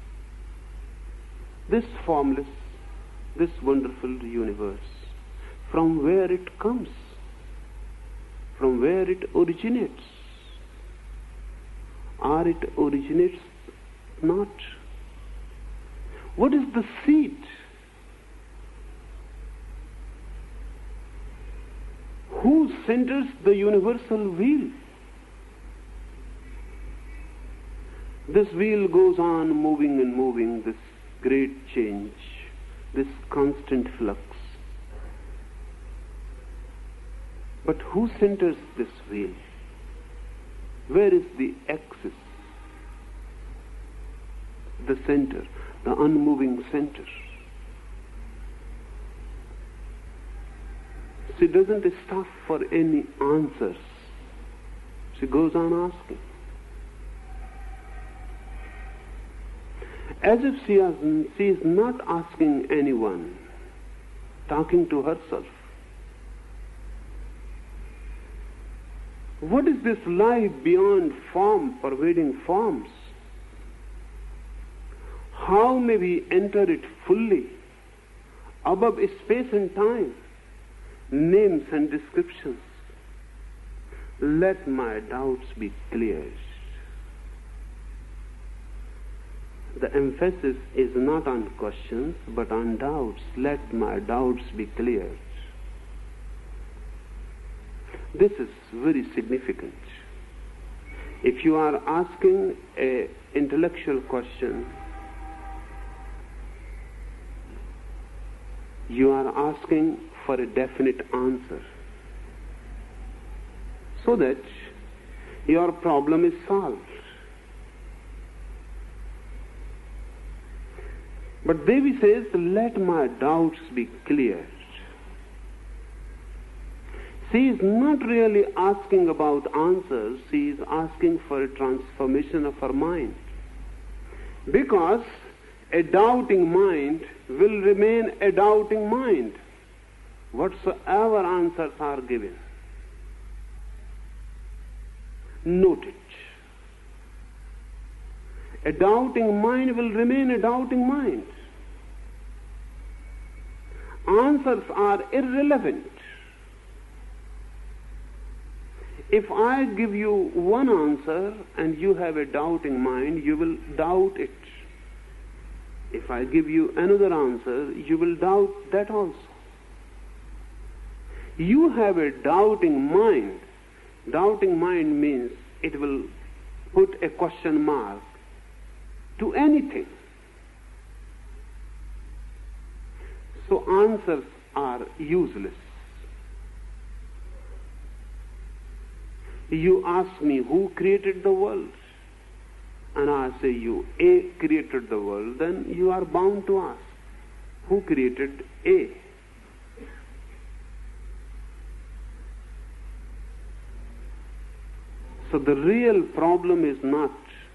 This formless, this wonderful universe. From where it comes? From where it originates? Or it originates not? What is the seed? Who centers the universal wheel? This wheel goes on moving and moving, this great change, this constant flux. But who centers this wheel? Where is the axis? The center, the unmoving center. She doesn't stop for any answers. She goes on asking. As if she is not asking anyone, talking to herself. What is this life beyond form, pervading forms? How may we enter it fully, above space and time, names and descriptions? Let my doubts be cleared. The emphasis is not on questions, but on doubts. Let my doubts be cleared. This is very significant. If you are asking an intellectual question, you are asking for a definite answer, so that your problem is solved. But Devi says, let my doubts be cleared. She is not really asking about answers, she is asking for a transformation of her mind. Because a doubting mind will remain a doubting mind, whatsoever answers are given. Note it. A doubting mind will remain a doubting mind. Answers are irrelevant. If I give you one answer and you have a doubting mind, you will doubt it. If I give you another answer, you will doubt that also. You have a doubting mind. Doubting mind means it will put a question mark to anything. So answers are useless. You ask me who created the world, and I say you A created the world, then you are bound to ask who created A. So the real problem is not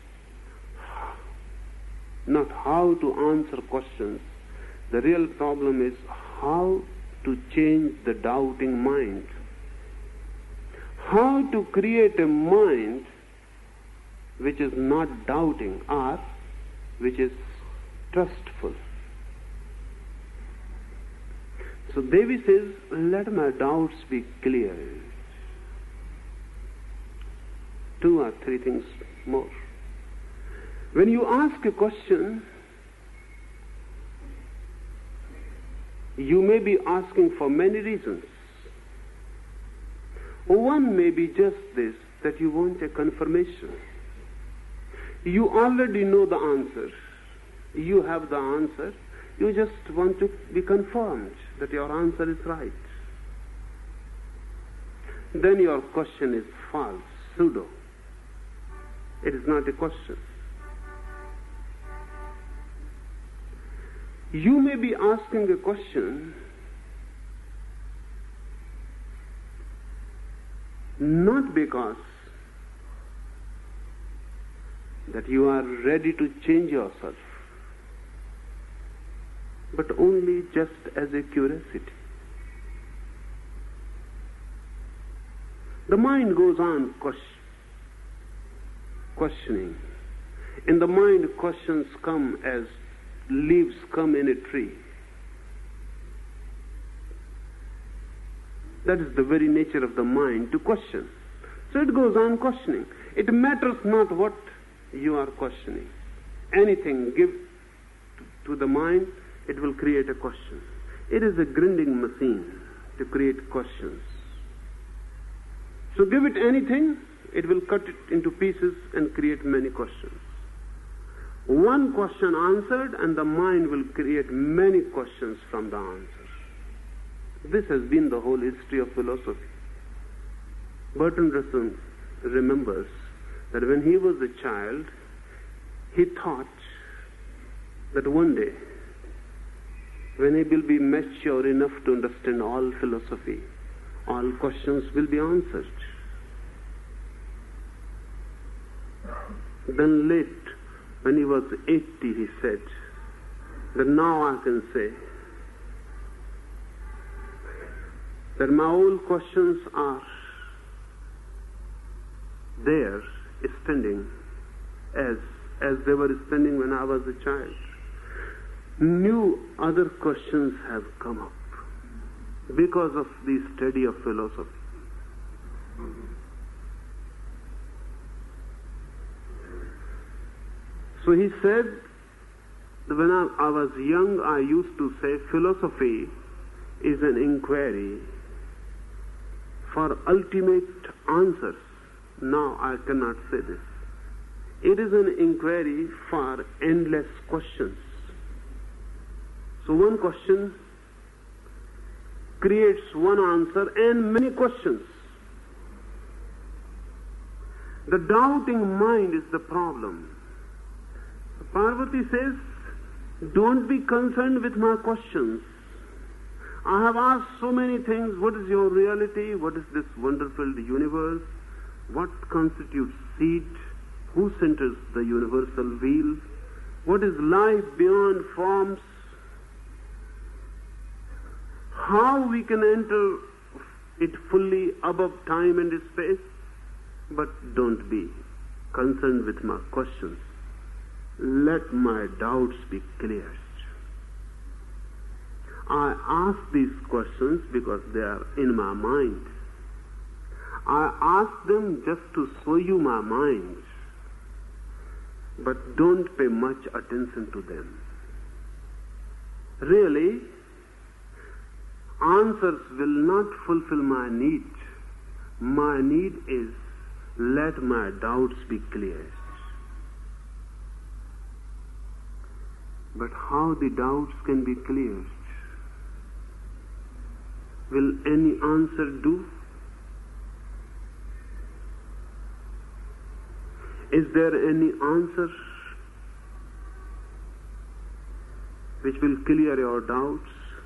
how to answer questions. The real problem is how to change the doubting mind. How to create a mind which is not doubting or which is trustful. So Devi says, let my doubts be clear. 2 or 3 things more. When you ask a question, you may be asking for many reasons. One may be just this, that you want a confirmation. You already know the answer. You have the answer. You just want to be confirmed that your answer is right. Then your question is false, pseudo. It is not a question. You may be asking a question not because that you are ready to change yourself, but only just as a curiosity. The mind goes on questioning. In the mind, questions come as leaves come in a tree. That is the very nature of the mind, to question. So it goes on questioning. It matters not what you are questioning. Anything give to the mind, it will create a question. It is a grinding machine to create questions. So give it anything, it will cut it into pieces and create many questions. One question answered, and the mind will create many questions from the answer. This has been the whole history of philosophy. Bertrand Russell remembers that when he was a child, he thought that one day, when he will be mature enough to understand all philosophy, all questions will be answered. Then late, when he was 80, he said that now I can say that my old questions are there, standing as they were standing when I was a child. New other questions have come up because of the study of philosophy. So he said that when I was young, I used to say philosophy is an inquiry for ultimate answers. Now I cannot say this. It is an inquiry for endless questions. So one question creates one answer and many questions. The doubting mind is the problem. Parvati says, don't be concerned with my questions. I have asked so many things. What is your reality? What is this wonderful universe? What constitutes seed? Who centers the universal wheel? What is life beyond forms? How we can enter it fully above time and space? But don't be concerned with my questions. Let my doubts be cleared. I ask these questions because they are in my mind. I ask them just to show you my mind. But don't pay much attention to them. Really, answers will not fulfill my need. My need is, let my doubts be cleared. But how the doubts can be cleared? Will any answer do? Is there any answer which will clear your doubts?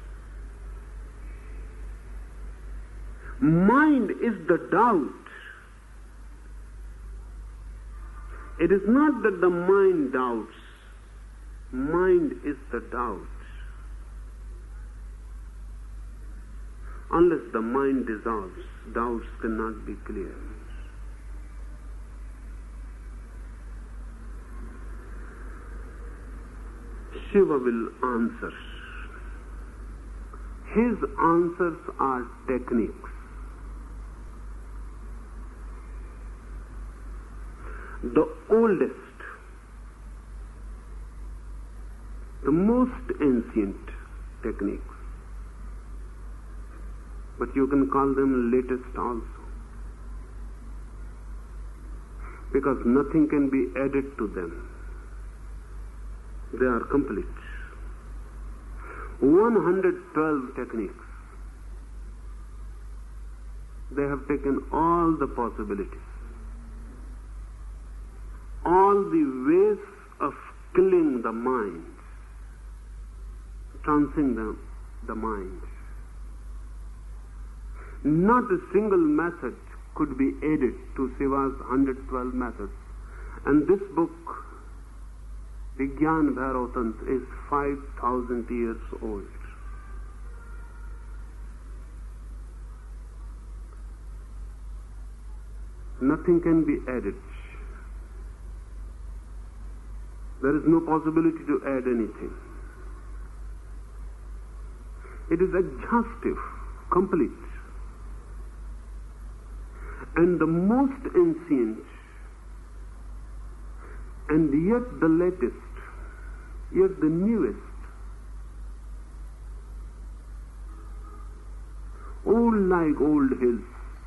Mind is the doubt. It is not that the mind doubts. Mind is the doubt. Unless the mind dissolves, doubts cannot be clear. Shiva will answer. His answers are techniques. The oldest, the most ancient techniques. But you can call them latest also. Because nothing can be added to them. They are complete. 112 techniques. They have taken all the possibilities, all the ways of killing the mind, transcend the mind. Not a single method could be added to Shiva's 112 methods. And this book, Vigyan Bhairav-Tantra, is 5,000 years old. Nothing can be added. There is no possibility to add anything. It is exhaustive, complete, and the most ancient, and yet the latest, yet the newest. Old like old hills,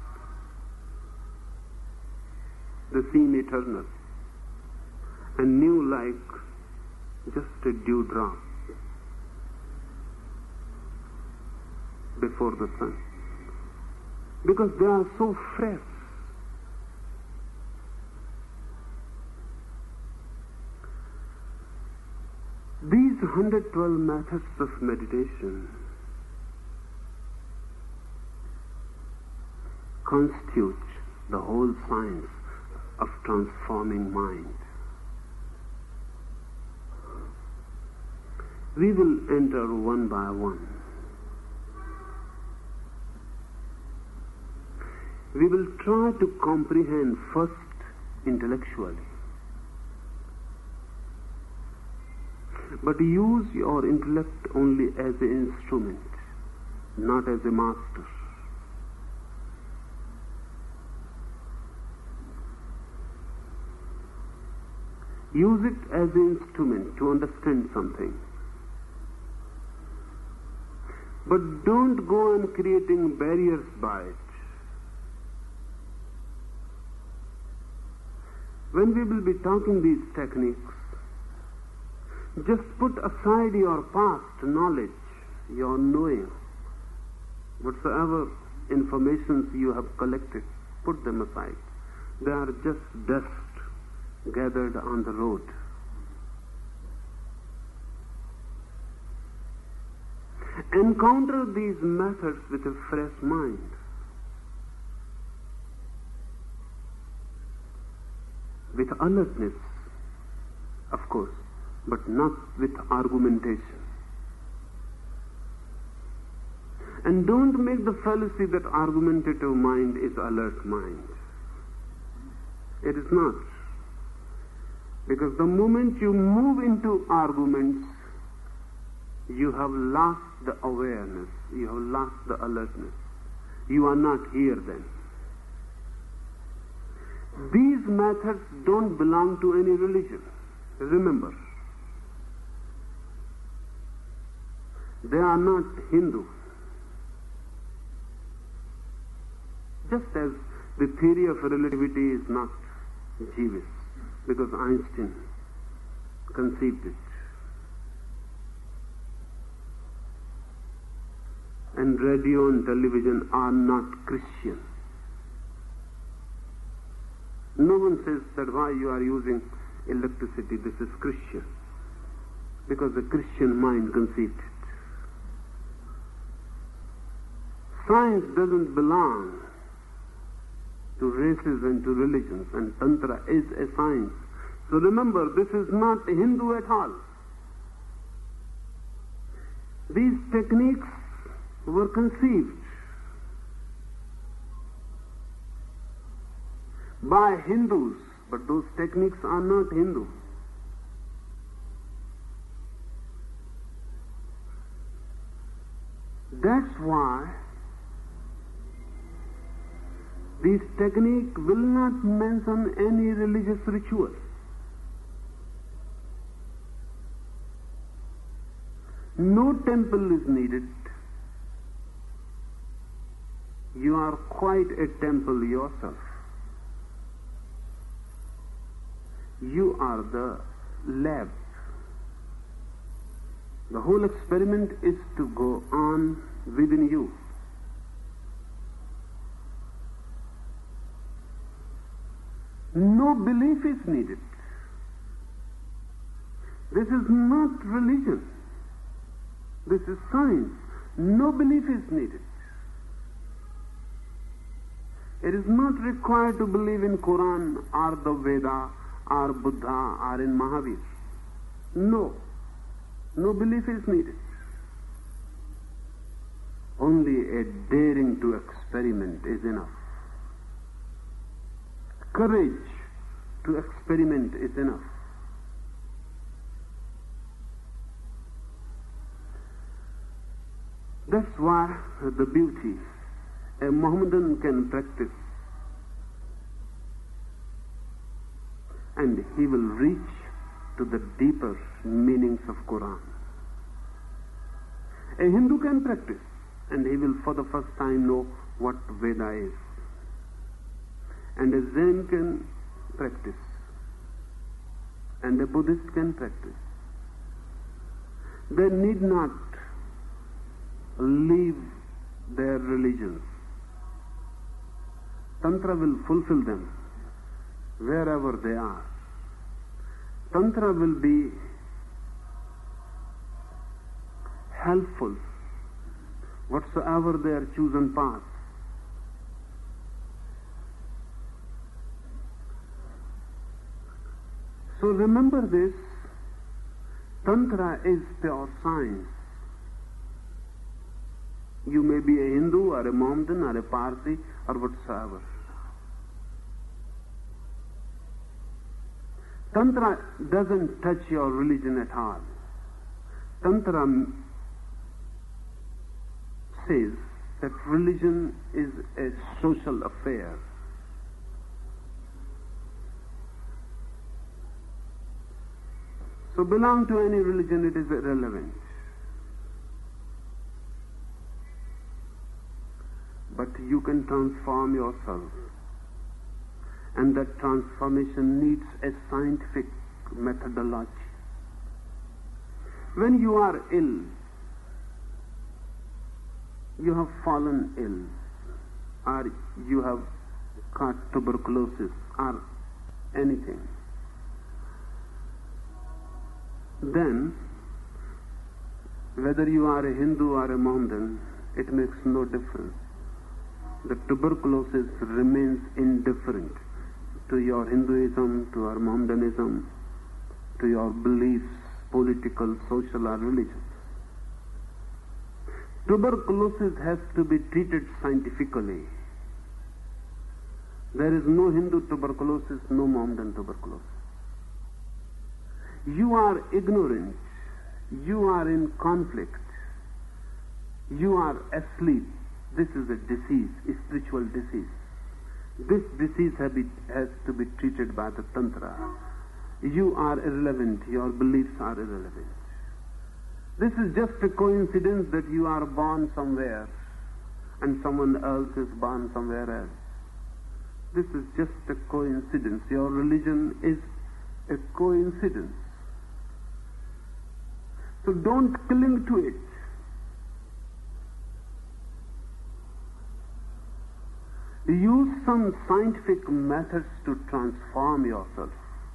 the scene eternal, and new like just a dewdrop before the sun, because they are so fresh. These 112 methods of meditation constitute the whole science of transforming mind. We will enter one by one. We will try to comprehend first intellectually, but use your intellect only as an instrument, not as a master. Use it as an instrument to understand something. But don't go on creating barriers by it. When we will be talking these techniques, just put aside your past knowledge, your knowing, whatsoever informations you have collected, put them aside. They are just dust gathered on the road. Encounter these methods with a fresh mind. With alertness, of course, but not with argumentation. And don't make the fallacy that argumentative mind is alert mind. It is not. Because the moment you move into arguments, you have lost the awareness, you have lost the alertness. You are not here then. These methods don't belong to any religion. Remember, they are not Hindu. Just as the theory of relativity is not Jewish, because Einstein conceived it. And radio and television are not Christian. No one says that why you are using electricity, this is Christian, because the Christian mind conceived it. Science doesn't belong to races and to religions, and Tantra is a science. So remember, this is not Hindu at all. These techniques were conceived by Hindus, but those techniques are not Hindu. That's why this technique will not mention any religious ritual. No temple is needed. You are quite a temple yourself. You are the lab. The whole experiment is to go on within you. No belief is needed. This is not religion. This is science. No belief is needed. It is not required to believe in Quran or the Veda or Buddha or in Mahavir. No. No belief is needed. Only a daring to experiment is enough. Courage to experiment is enough. That's why the beauty a Mohammedan can practice, and he will reach to the deeper meanings of Quran. A Hindu can practice, and he will for the first time know what Veda is. And a Zen can practice, and a Buddhist can practice. They need not leave their religions. Tantra will fulfill them wherever they are. Tantra will be helpful whatsoever their chosen path. So remember this, Tantra is pure science. You may be a Hindu or a Mohammedan or a Parsi or whatsoever. Tantra doesn't touch your religion at all. Tantra says that religion is a social affair. So belong to any religion, it is irrelevant. But you can transform yourself. And that transformation needs a scientific methodology. When you are ill, you have fallen ill, or you have caught tuberculosis, or anything, then whether you are a Hindu or a Mohammedan, it makes no difference. The tuberculosis remains indifferent to your Hinduism, to your Mohammedanism, to your beliefs, political, social, or religious. Tuberculosis has to be treated scientifically. There is no Hindu tuberculosis, no Mohammedan tuberculosis. You are ignorant. You are in conflict. You are asleep. This is a disease, a spiritual disease. This disease has to be treated by the Tantra. You are irrelevant. Your beliefs are irrelevant. This is just a coincidence that you are born somewhere and someone else is born somewhere else. This is just a coincidence. Your religion is a coincidence. So don't cling to it. Use some scientific methods to transform yourself.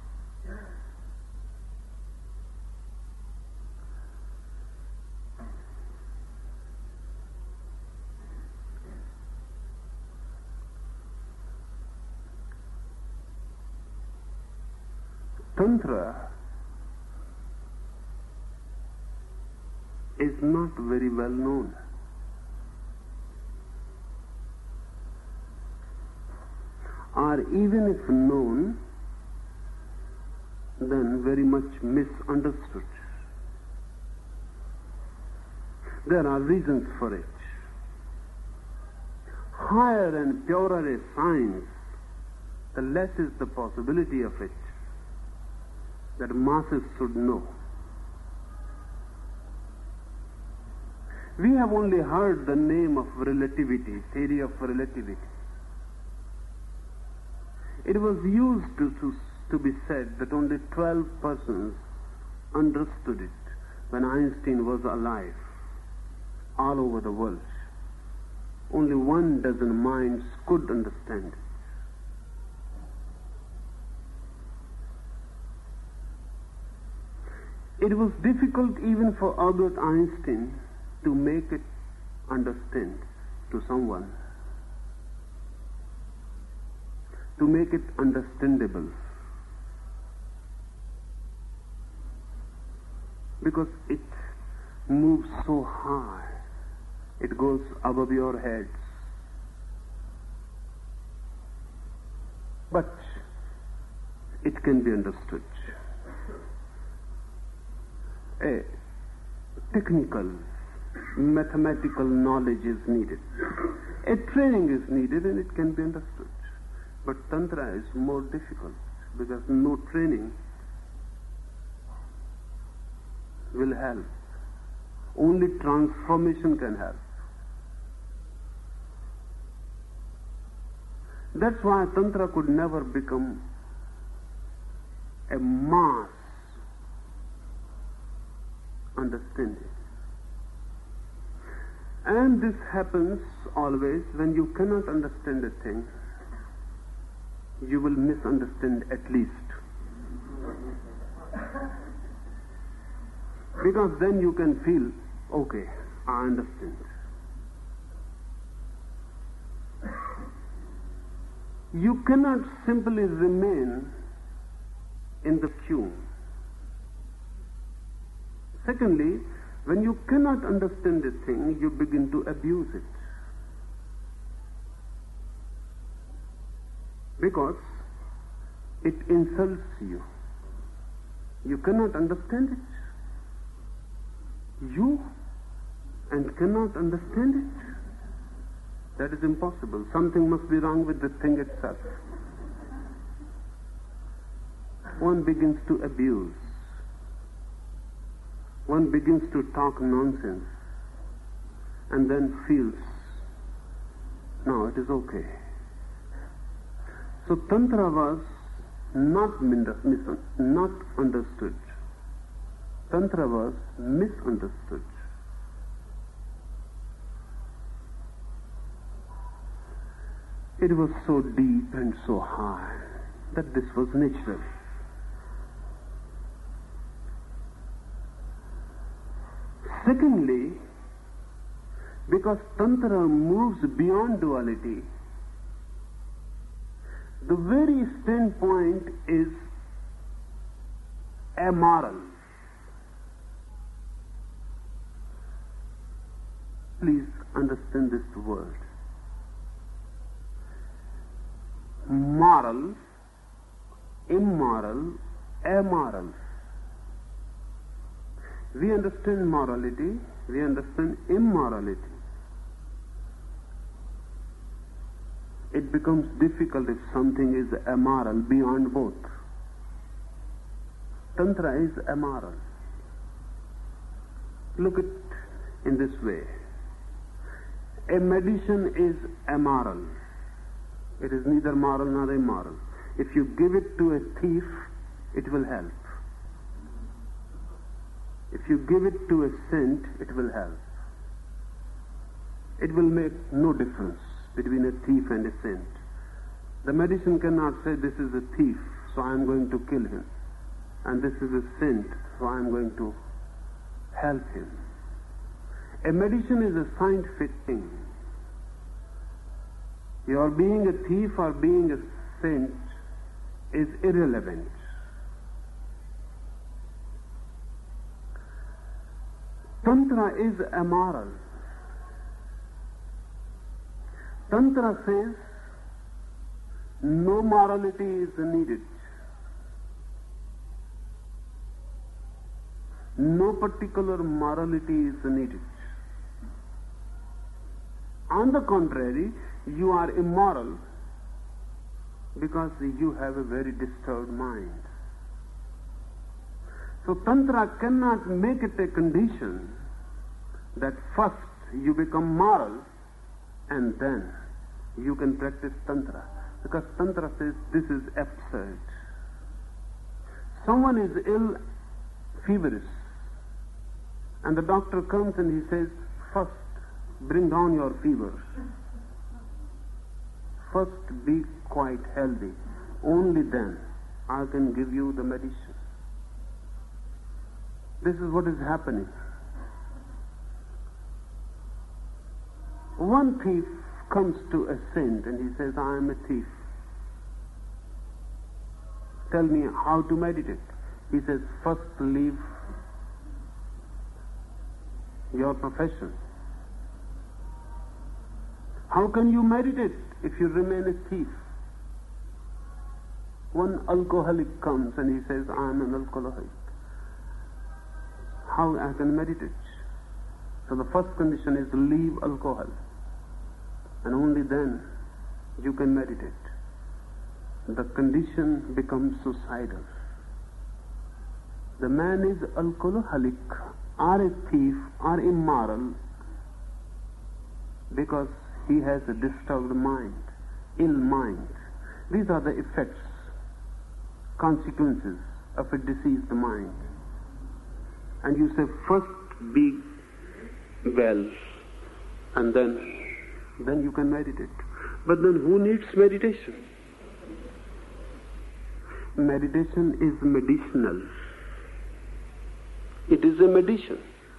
Tantra is not very well known. Or even if known, then very much misunderstood. There are reasons for it. Higher and purer a science, the less is the possibility of it that masses should know. We have only heard the name of relativity, theory of relativity. It was used to be said that only 12 persons understood it when Einstein was alive, all over the world. Only 12 minds could understand it. It was difficult even for Albert Einstein to make it understand to someone, to make it understandable. Because it moves so high, it goes above your heads. But it can be understood. A technical, mathematical knowledge is needed. A training is needed and it can be understood. But Tantra is more difficult because no training will help. Only transformation can help. That's why Tantra could never become a mass understanding. And this happens always when you cannot understand a thing, you will misunderstand at least. Because then you can feel, okay, I understand. You cannot simply remain in the queue. Secondly, when you cannot understand a thing, you begin to abuse it. Because it insults you. You cannot understand it. You and cannot understand it. That is impossible. Something must be wrong with the thing itself. One begins to abuse. One begins to talk nonsense and then feels, no, it is okay. So Tantra was not understood. Tantra was misunderstood. It was so deep and so high that this was natural. Secondly, because Tantra moves beyond duality, the very standpoint is amoral. Please understand this word. Moral, immoral, amoral. We understand morality, we understand immorality. It becomes difficult if something is amoral beyond both. Tantra is amoral. Look at it in this way. A medicine is amoral. It is neither moral nor immoral. If you give it to a thief, it will help. If you give it to a saint, it will help. It will make no difference between a thief and a saint. The medicine cannot say, this is a thief, so I am going to kill him. And this is a saint, so I am going to help him. A medicine is a scientific thing. Your being a thief or being a saint is irrelevant. Tantra is amoral. Tantra says no morality is needed. No particular morality is needed. On the contrary, you are immoral because you have a very disturbed mind. So Tantra cannot make it a condition that first you become moral and then you can practice Tantra. Because Tantra says this is absurd. Someone is ill, feverish, and the doctor comes and he says, first bring down your fever. First be quite healthy. Only then I can give you the medicine. This is what is happening. One thief comes to a saint and he says, I am a thief. Tell me how to meditate. He says, first leave your profession. How can you meditate if you remain a thief? One alcoholic comes and he says, I am an alcoholic. How I can meditate? So the first condition is to leave alcohol. And only then you can meditate. The condition becomes suicidal. The man is alcoholic or a thief or immoral because he has a disturbed mind, ill mind. These are the effects, consequences of a diseased mind. And you say, first be well, and then you can meditate. But then who needs meditation? Meditation is medicinal. It is a medicine.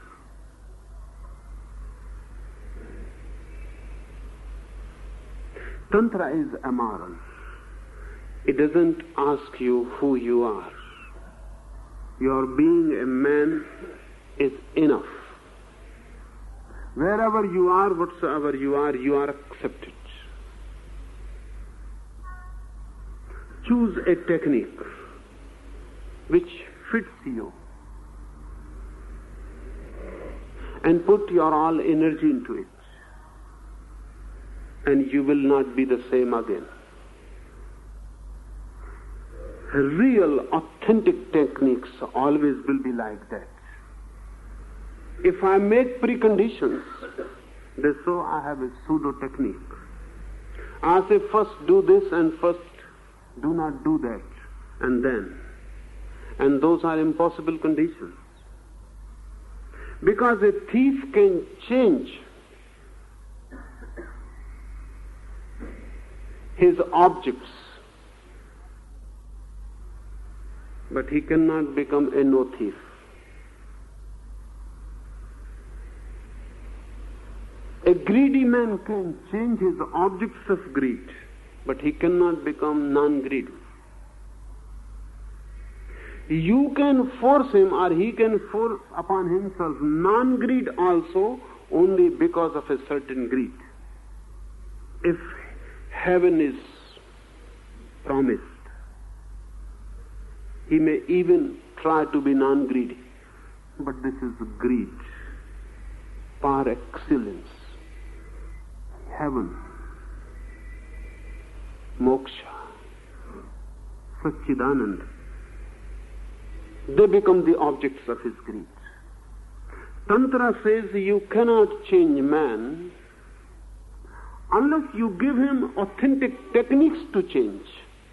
Tantra is amoral. It doesn't ask you who you are. Your being a man is enough. Wherever you are, whatsoever you are accepted. Choose a technique which fits you and put your all energy into it, and you will not be the same again. Real, authentic techniques always will be like that. If I make preconditions, then so I have a pseudo technique. I say first do this and first do not do that, and then. And those are impossible conditions. Because a thief can change his objects, but he cannot become a no thief. A greedy man can change his objects of greed, but he cannot become non-greedy. You can force him, or he can force upon himself non-greed also, only because of a certain greed. If heaven is promised, he may even try to be non-greedy. But this is greed par excellence. Heaven, moksha, Satchidanand, they become the objects of his greed. Tantra says you cannot change man unless you give him authentic techniques to change.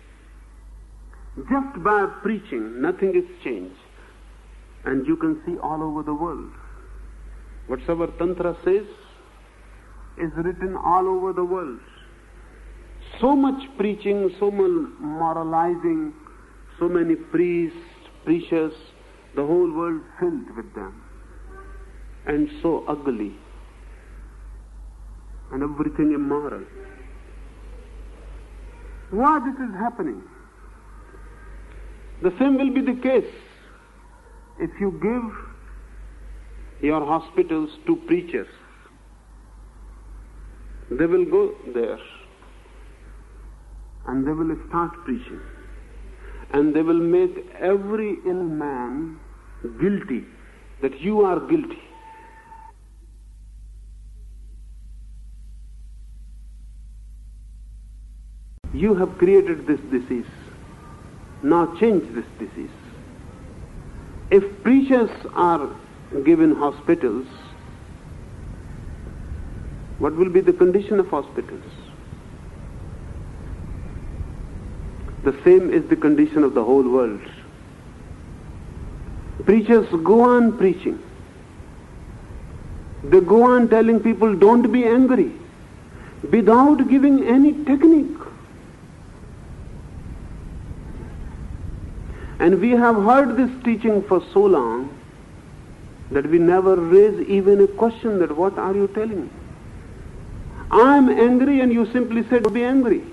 Just by preaching, nothing is changed. And you can see all over the world. Whatsoever Tantra says is written all over the world. So much preaching, so much moralizing, so many priests, preachers, the whole world filled with them. And so ugly. And everything immoral. Why this is happening? The same will be the case if you give your hospitals to preachers. They will go there and they will start preaching, and they will make every ill man guilty that you are guilty. You have created this disease. Now change this disease. If preachers are given hospitals, what will be the condition of hospitals? The same is the condition of the whole world. Preachers go on preaching. They go on telling people, don't be angry, without giving any technique. And we have heard this teaching for so long that we never raise even a question that what are you telling me? I'm angry and you simply said, don't be angry.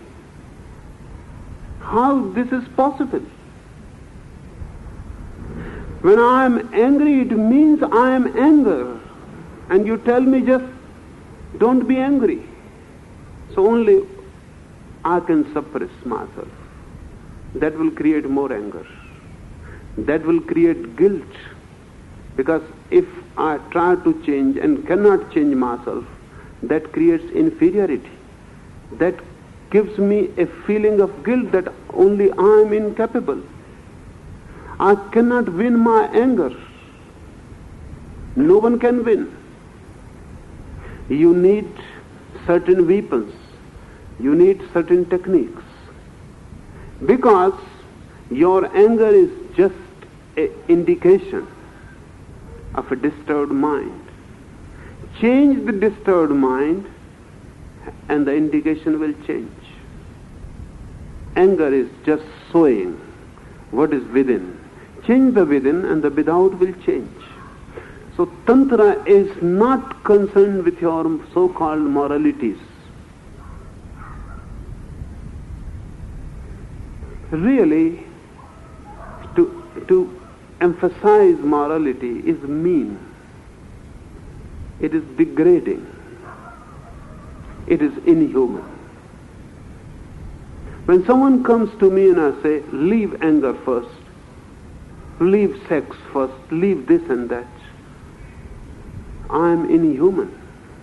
How this is possible? When I am angry, it means I am anger. And you tell me just, don't be angry. So only I can suppress myself. That will create more anger. That will create guilt. Because if I try to change and cannot change myself, that creates inferiority. That gives me a feeling of guilt that only I am incapable. I cannot win my anger. No one can win. You need certain weapons. You need certain techniques. Because your anger is just an indication of a disturbed mind. Change the disturbed mind and the indication will change. Anger is just sowing what is within. Change the within and the without will change. So Tantra is not concerned with your so-called moralities. Really, to emphasize morality is mean. It is degrading. It is inhuman. When someone comes to me and I say, leave anger first, leave sex first, leave this and that, I am inhuman.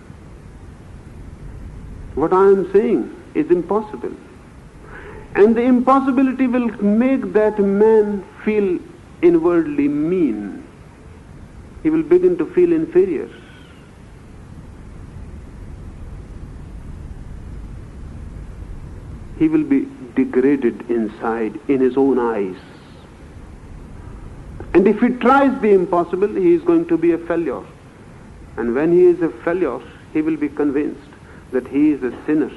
What I am saying is impossible. And the impossibility will make that man feel inwardly mean. He will begin to feel inferior. He will be degraded inside in his own eyes. And if he tries the impossible, he is going to be a failure. And when he is a failure, he will be convinced that he is a sinner.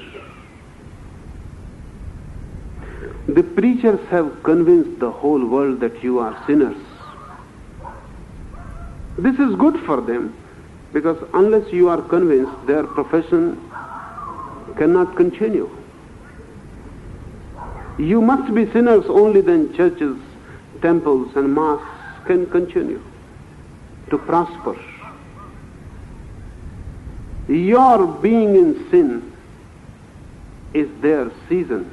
The preachers have convinced the whole world that you are sinners. This is good for them, because unless you are convinced, their profession cannot continue. You must be sinners, only then churches, temples and mosques can continue to prosper. Your being in sin is their season.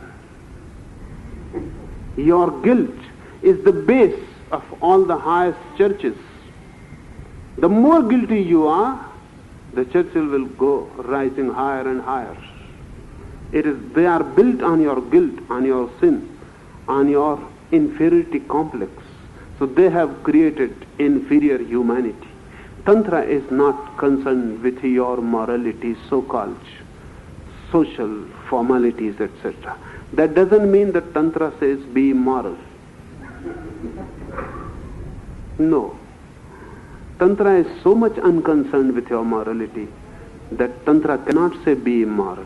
Your guilt is the base of all the highest churches. The more guilty you are, the churches will go rising higher and higher. They are built on your guilt, on your sin, on your inferiority complex. So they have created inferior humanity. Tantra is not concerned with your morality, so-called social formalities, etc. That doesn't mean that Tantra says be immoral. No. Tantra is so much unconcerned with your morality that Tantra cannot say be immoral.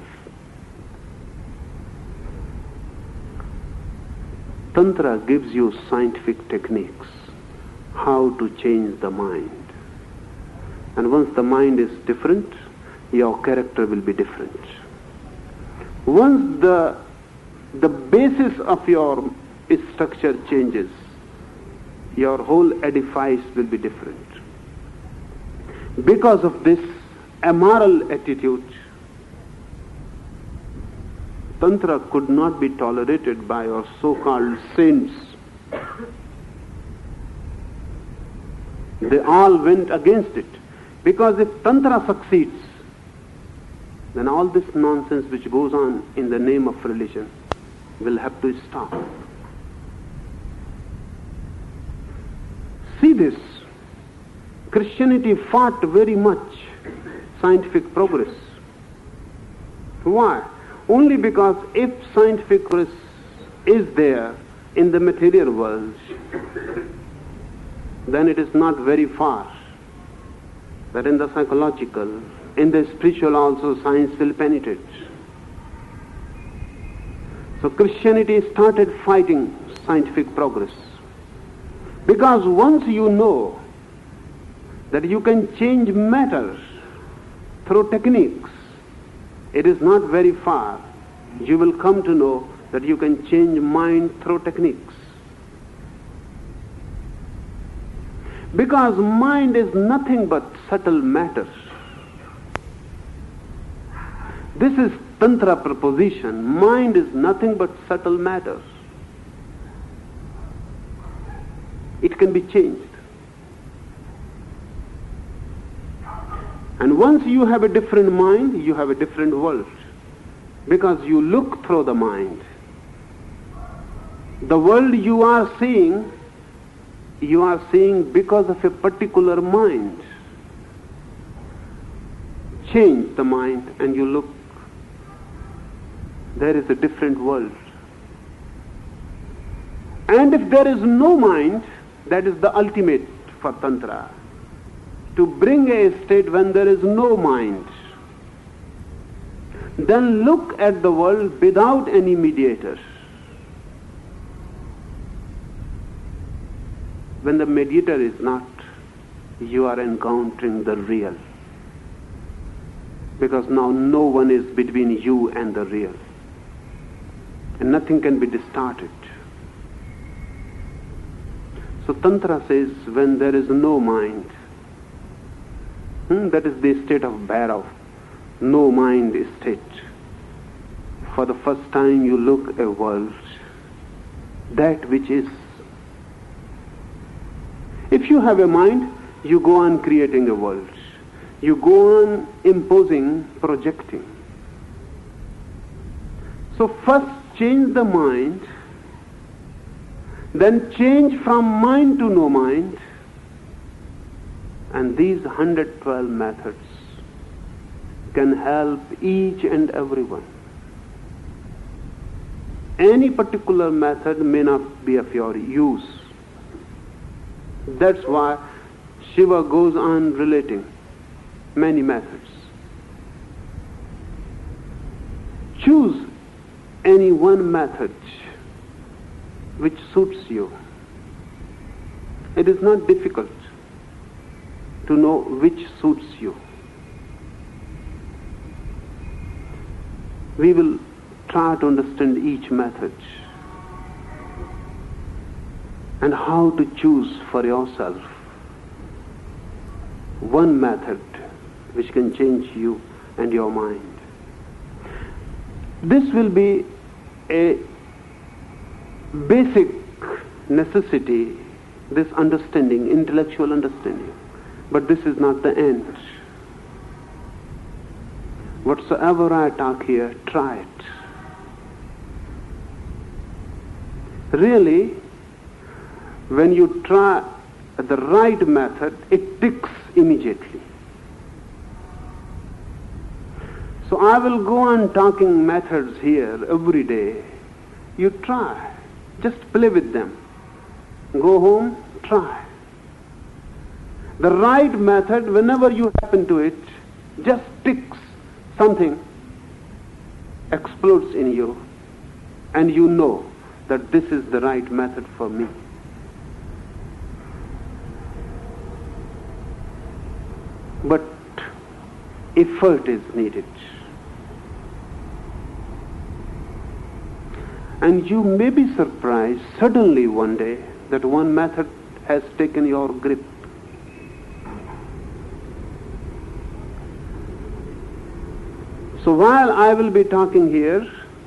Tantra gives you scientific techniques, how to change the mind. And once the mind is different, your character will be different. Once the basis of your structure changes, your whole edifice will be different. Because of this amoral attitude, Tantra could not be tolerated by your so-called saints. They all went against it. Because if Tantra succeeds, then all this nonsense which goes on in the name of religion will have to stop. See this. Christianity fought very much scientific progress. Why? Only because if scientific progress is there in the material world, then it is not very far that in the psychological, in the spiritual also science will penetrate. So Christianity started fighting scientific progress. Because once you know that you can change matter through techniques, it is not very far, you will come to know that you can change mind through techniques. Because mind is nothing but subtle matter. This is Tantra proposition. Mind is nothing but subtle matter. It can be changed. And once you have a different mind, you have a different world. Because you look through the mind. The world you are seeing because of a particular mind. Change the mind and you look. There is a different world. And if there is no mind, that is the ultimate for Tantra. To bring a state when there is no mind. Then look at the world without any mediator. When the mediator is not, you are encountering the real. Because now no one is between you and the real. And nothing can be distorted. So Tantra says when there is no mind, that is the state of Bhairav, no mind state. For the first time you look at a world, that which is. If you have a mind, you go on creating a world. You go on imposing, projecting. So first change the mind, then change from mind to no mind, and these 112 methods can help each and everyone. Any particular method may not be of your use. That's why Shiva goes on relating many methods. Choose any one method which suits you. It is not difficult to know which suits you. We will try to understand each method and how to choose for yourself one method which can change you and your mind. This will be a basic necessity, this understanding, intellectual understanding. But this is not the end. Whatsoever I talk here, try it. Really, when you try the right method, it ticks immediately. So I will go on talking methods here every day. You try. Just play with them. Go home, try. The right method, whenever you happen to it, just ticks. Something explodes in you, and you know that this is the right method for me. But effort is needed. And you may be surprised suddenly one day that one method has taken your grip. So while I will be talking here,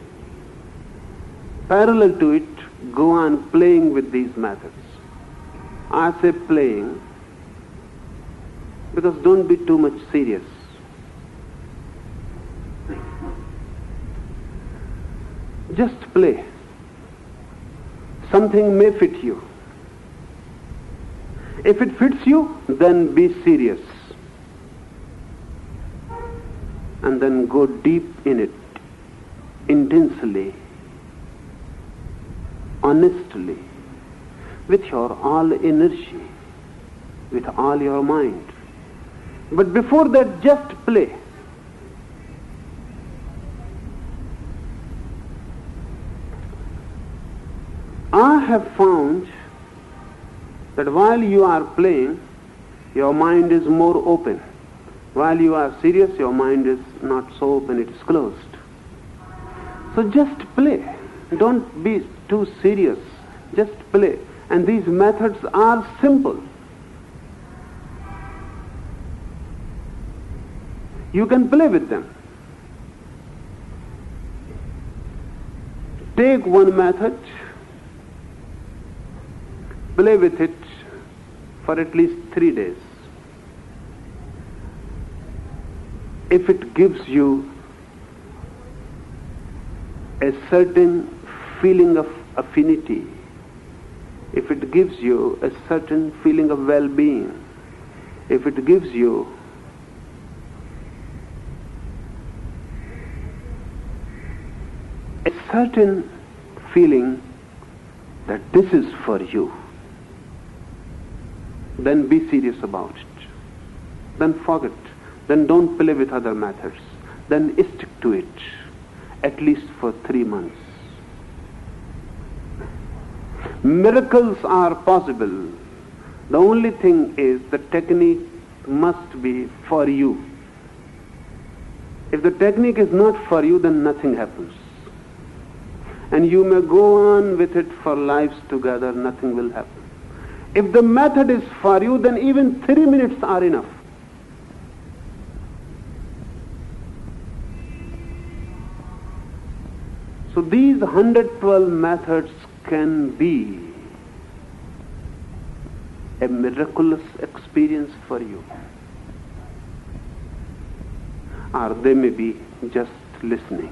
parallel to it, go on playing with these methods. I say playing because don't be too much serious. Just play. Something may fit you. If it fits you, then be serious. And then go deep in it, intensely, honestly, with your all energy, with all your mind. But before that, just play. I have found that while you are playing, your mind is more open. While you are serious, your mind is not so open, it is closed. So just play. Don't be too serious. Just play. And these methods are simple. You can play with them. Take one method, play with it for at least 3 days. If it gives you a certain feeling of affinity, if it gives you a certain feeling of well-being, if it gives you a certain feeling that this is for you, then be serious about it. Then forget. Then don't play with other methods. Then stick to it, at least for 3 months. Miracles are possible. The only thing is the technique must be for you. If the technique is not for you, then nothing happens. And you may go on with it for lives together, nothing will happen. If the method is for you, then even 3 minutes are enough. So these 112 methods can be a miraculous experience for you, or they may be just listening.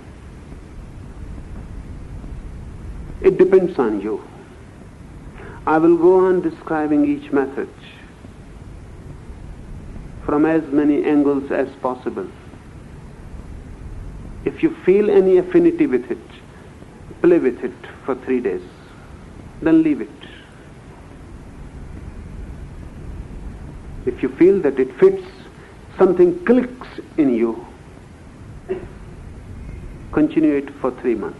It depends on you. I will go on describing each method from as many angles as possible. If you feel any affinity with it, play with it for 3 days, then leave it. If you feel that it fits, something clicks in you, continue it for 3 months.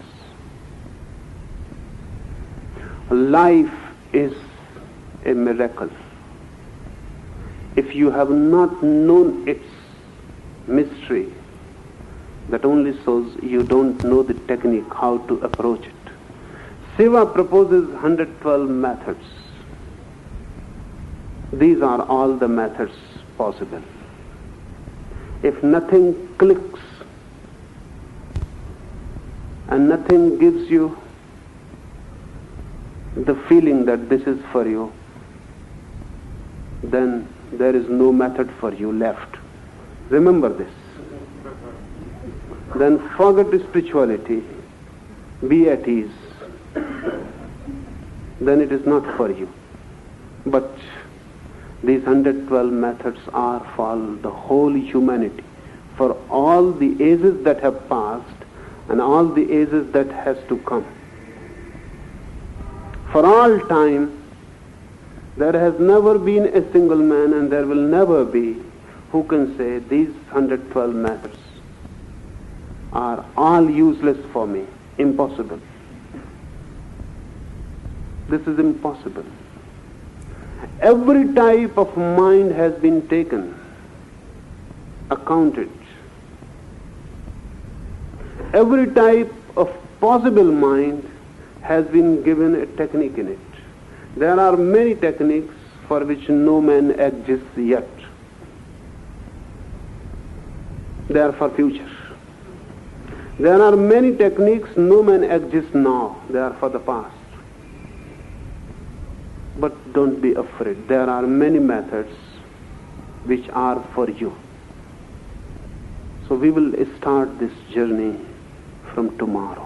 Life is a miracle. If you have not known its mystery, that only shows you don't know the technique, how to approach it. Shiva proposes 112 methods. These are all the methods possible. If nothing clicks and nothing gives you the feeling that this is for you, then there is no method for you left. Remember this. Then forget spirituality, be at ease. Then it is not for you. But these 112 methods are for the whole humanity, for all the ages that have passed and all the ages that has to come. For all time, there has never been a single man, and there will never be, who can say these 112 methods are all useless for me. Impossible. This is impossible. Every type of mind has been taken, accounted. Every type of possible mind has been given a technique in it. There are many techniques for which no man exists yet. They are for future. There are many techniques no man exists now. They are for the past. But don't be afraid. There are many methods which are for you. So we will start this journey from tomorrow.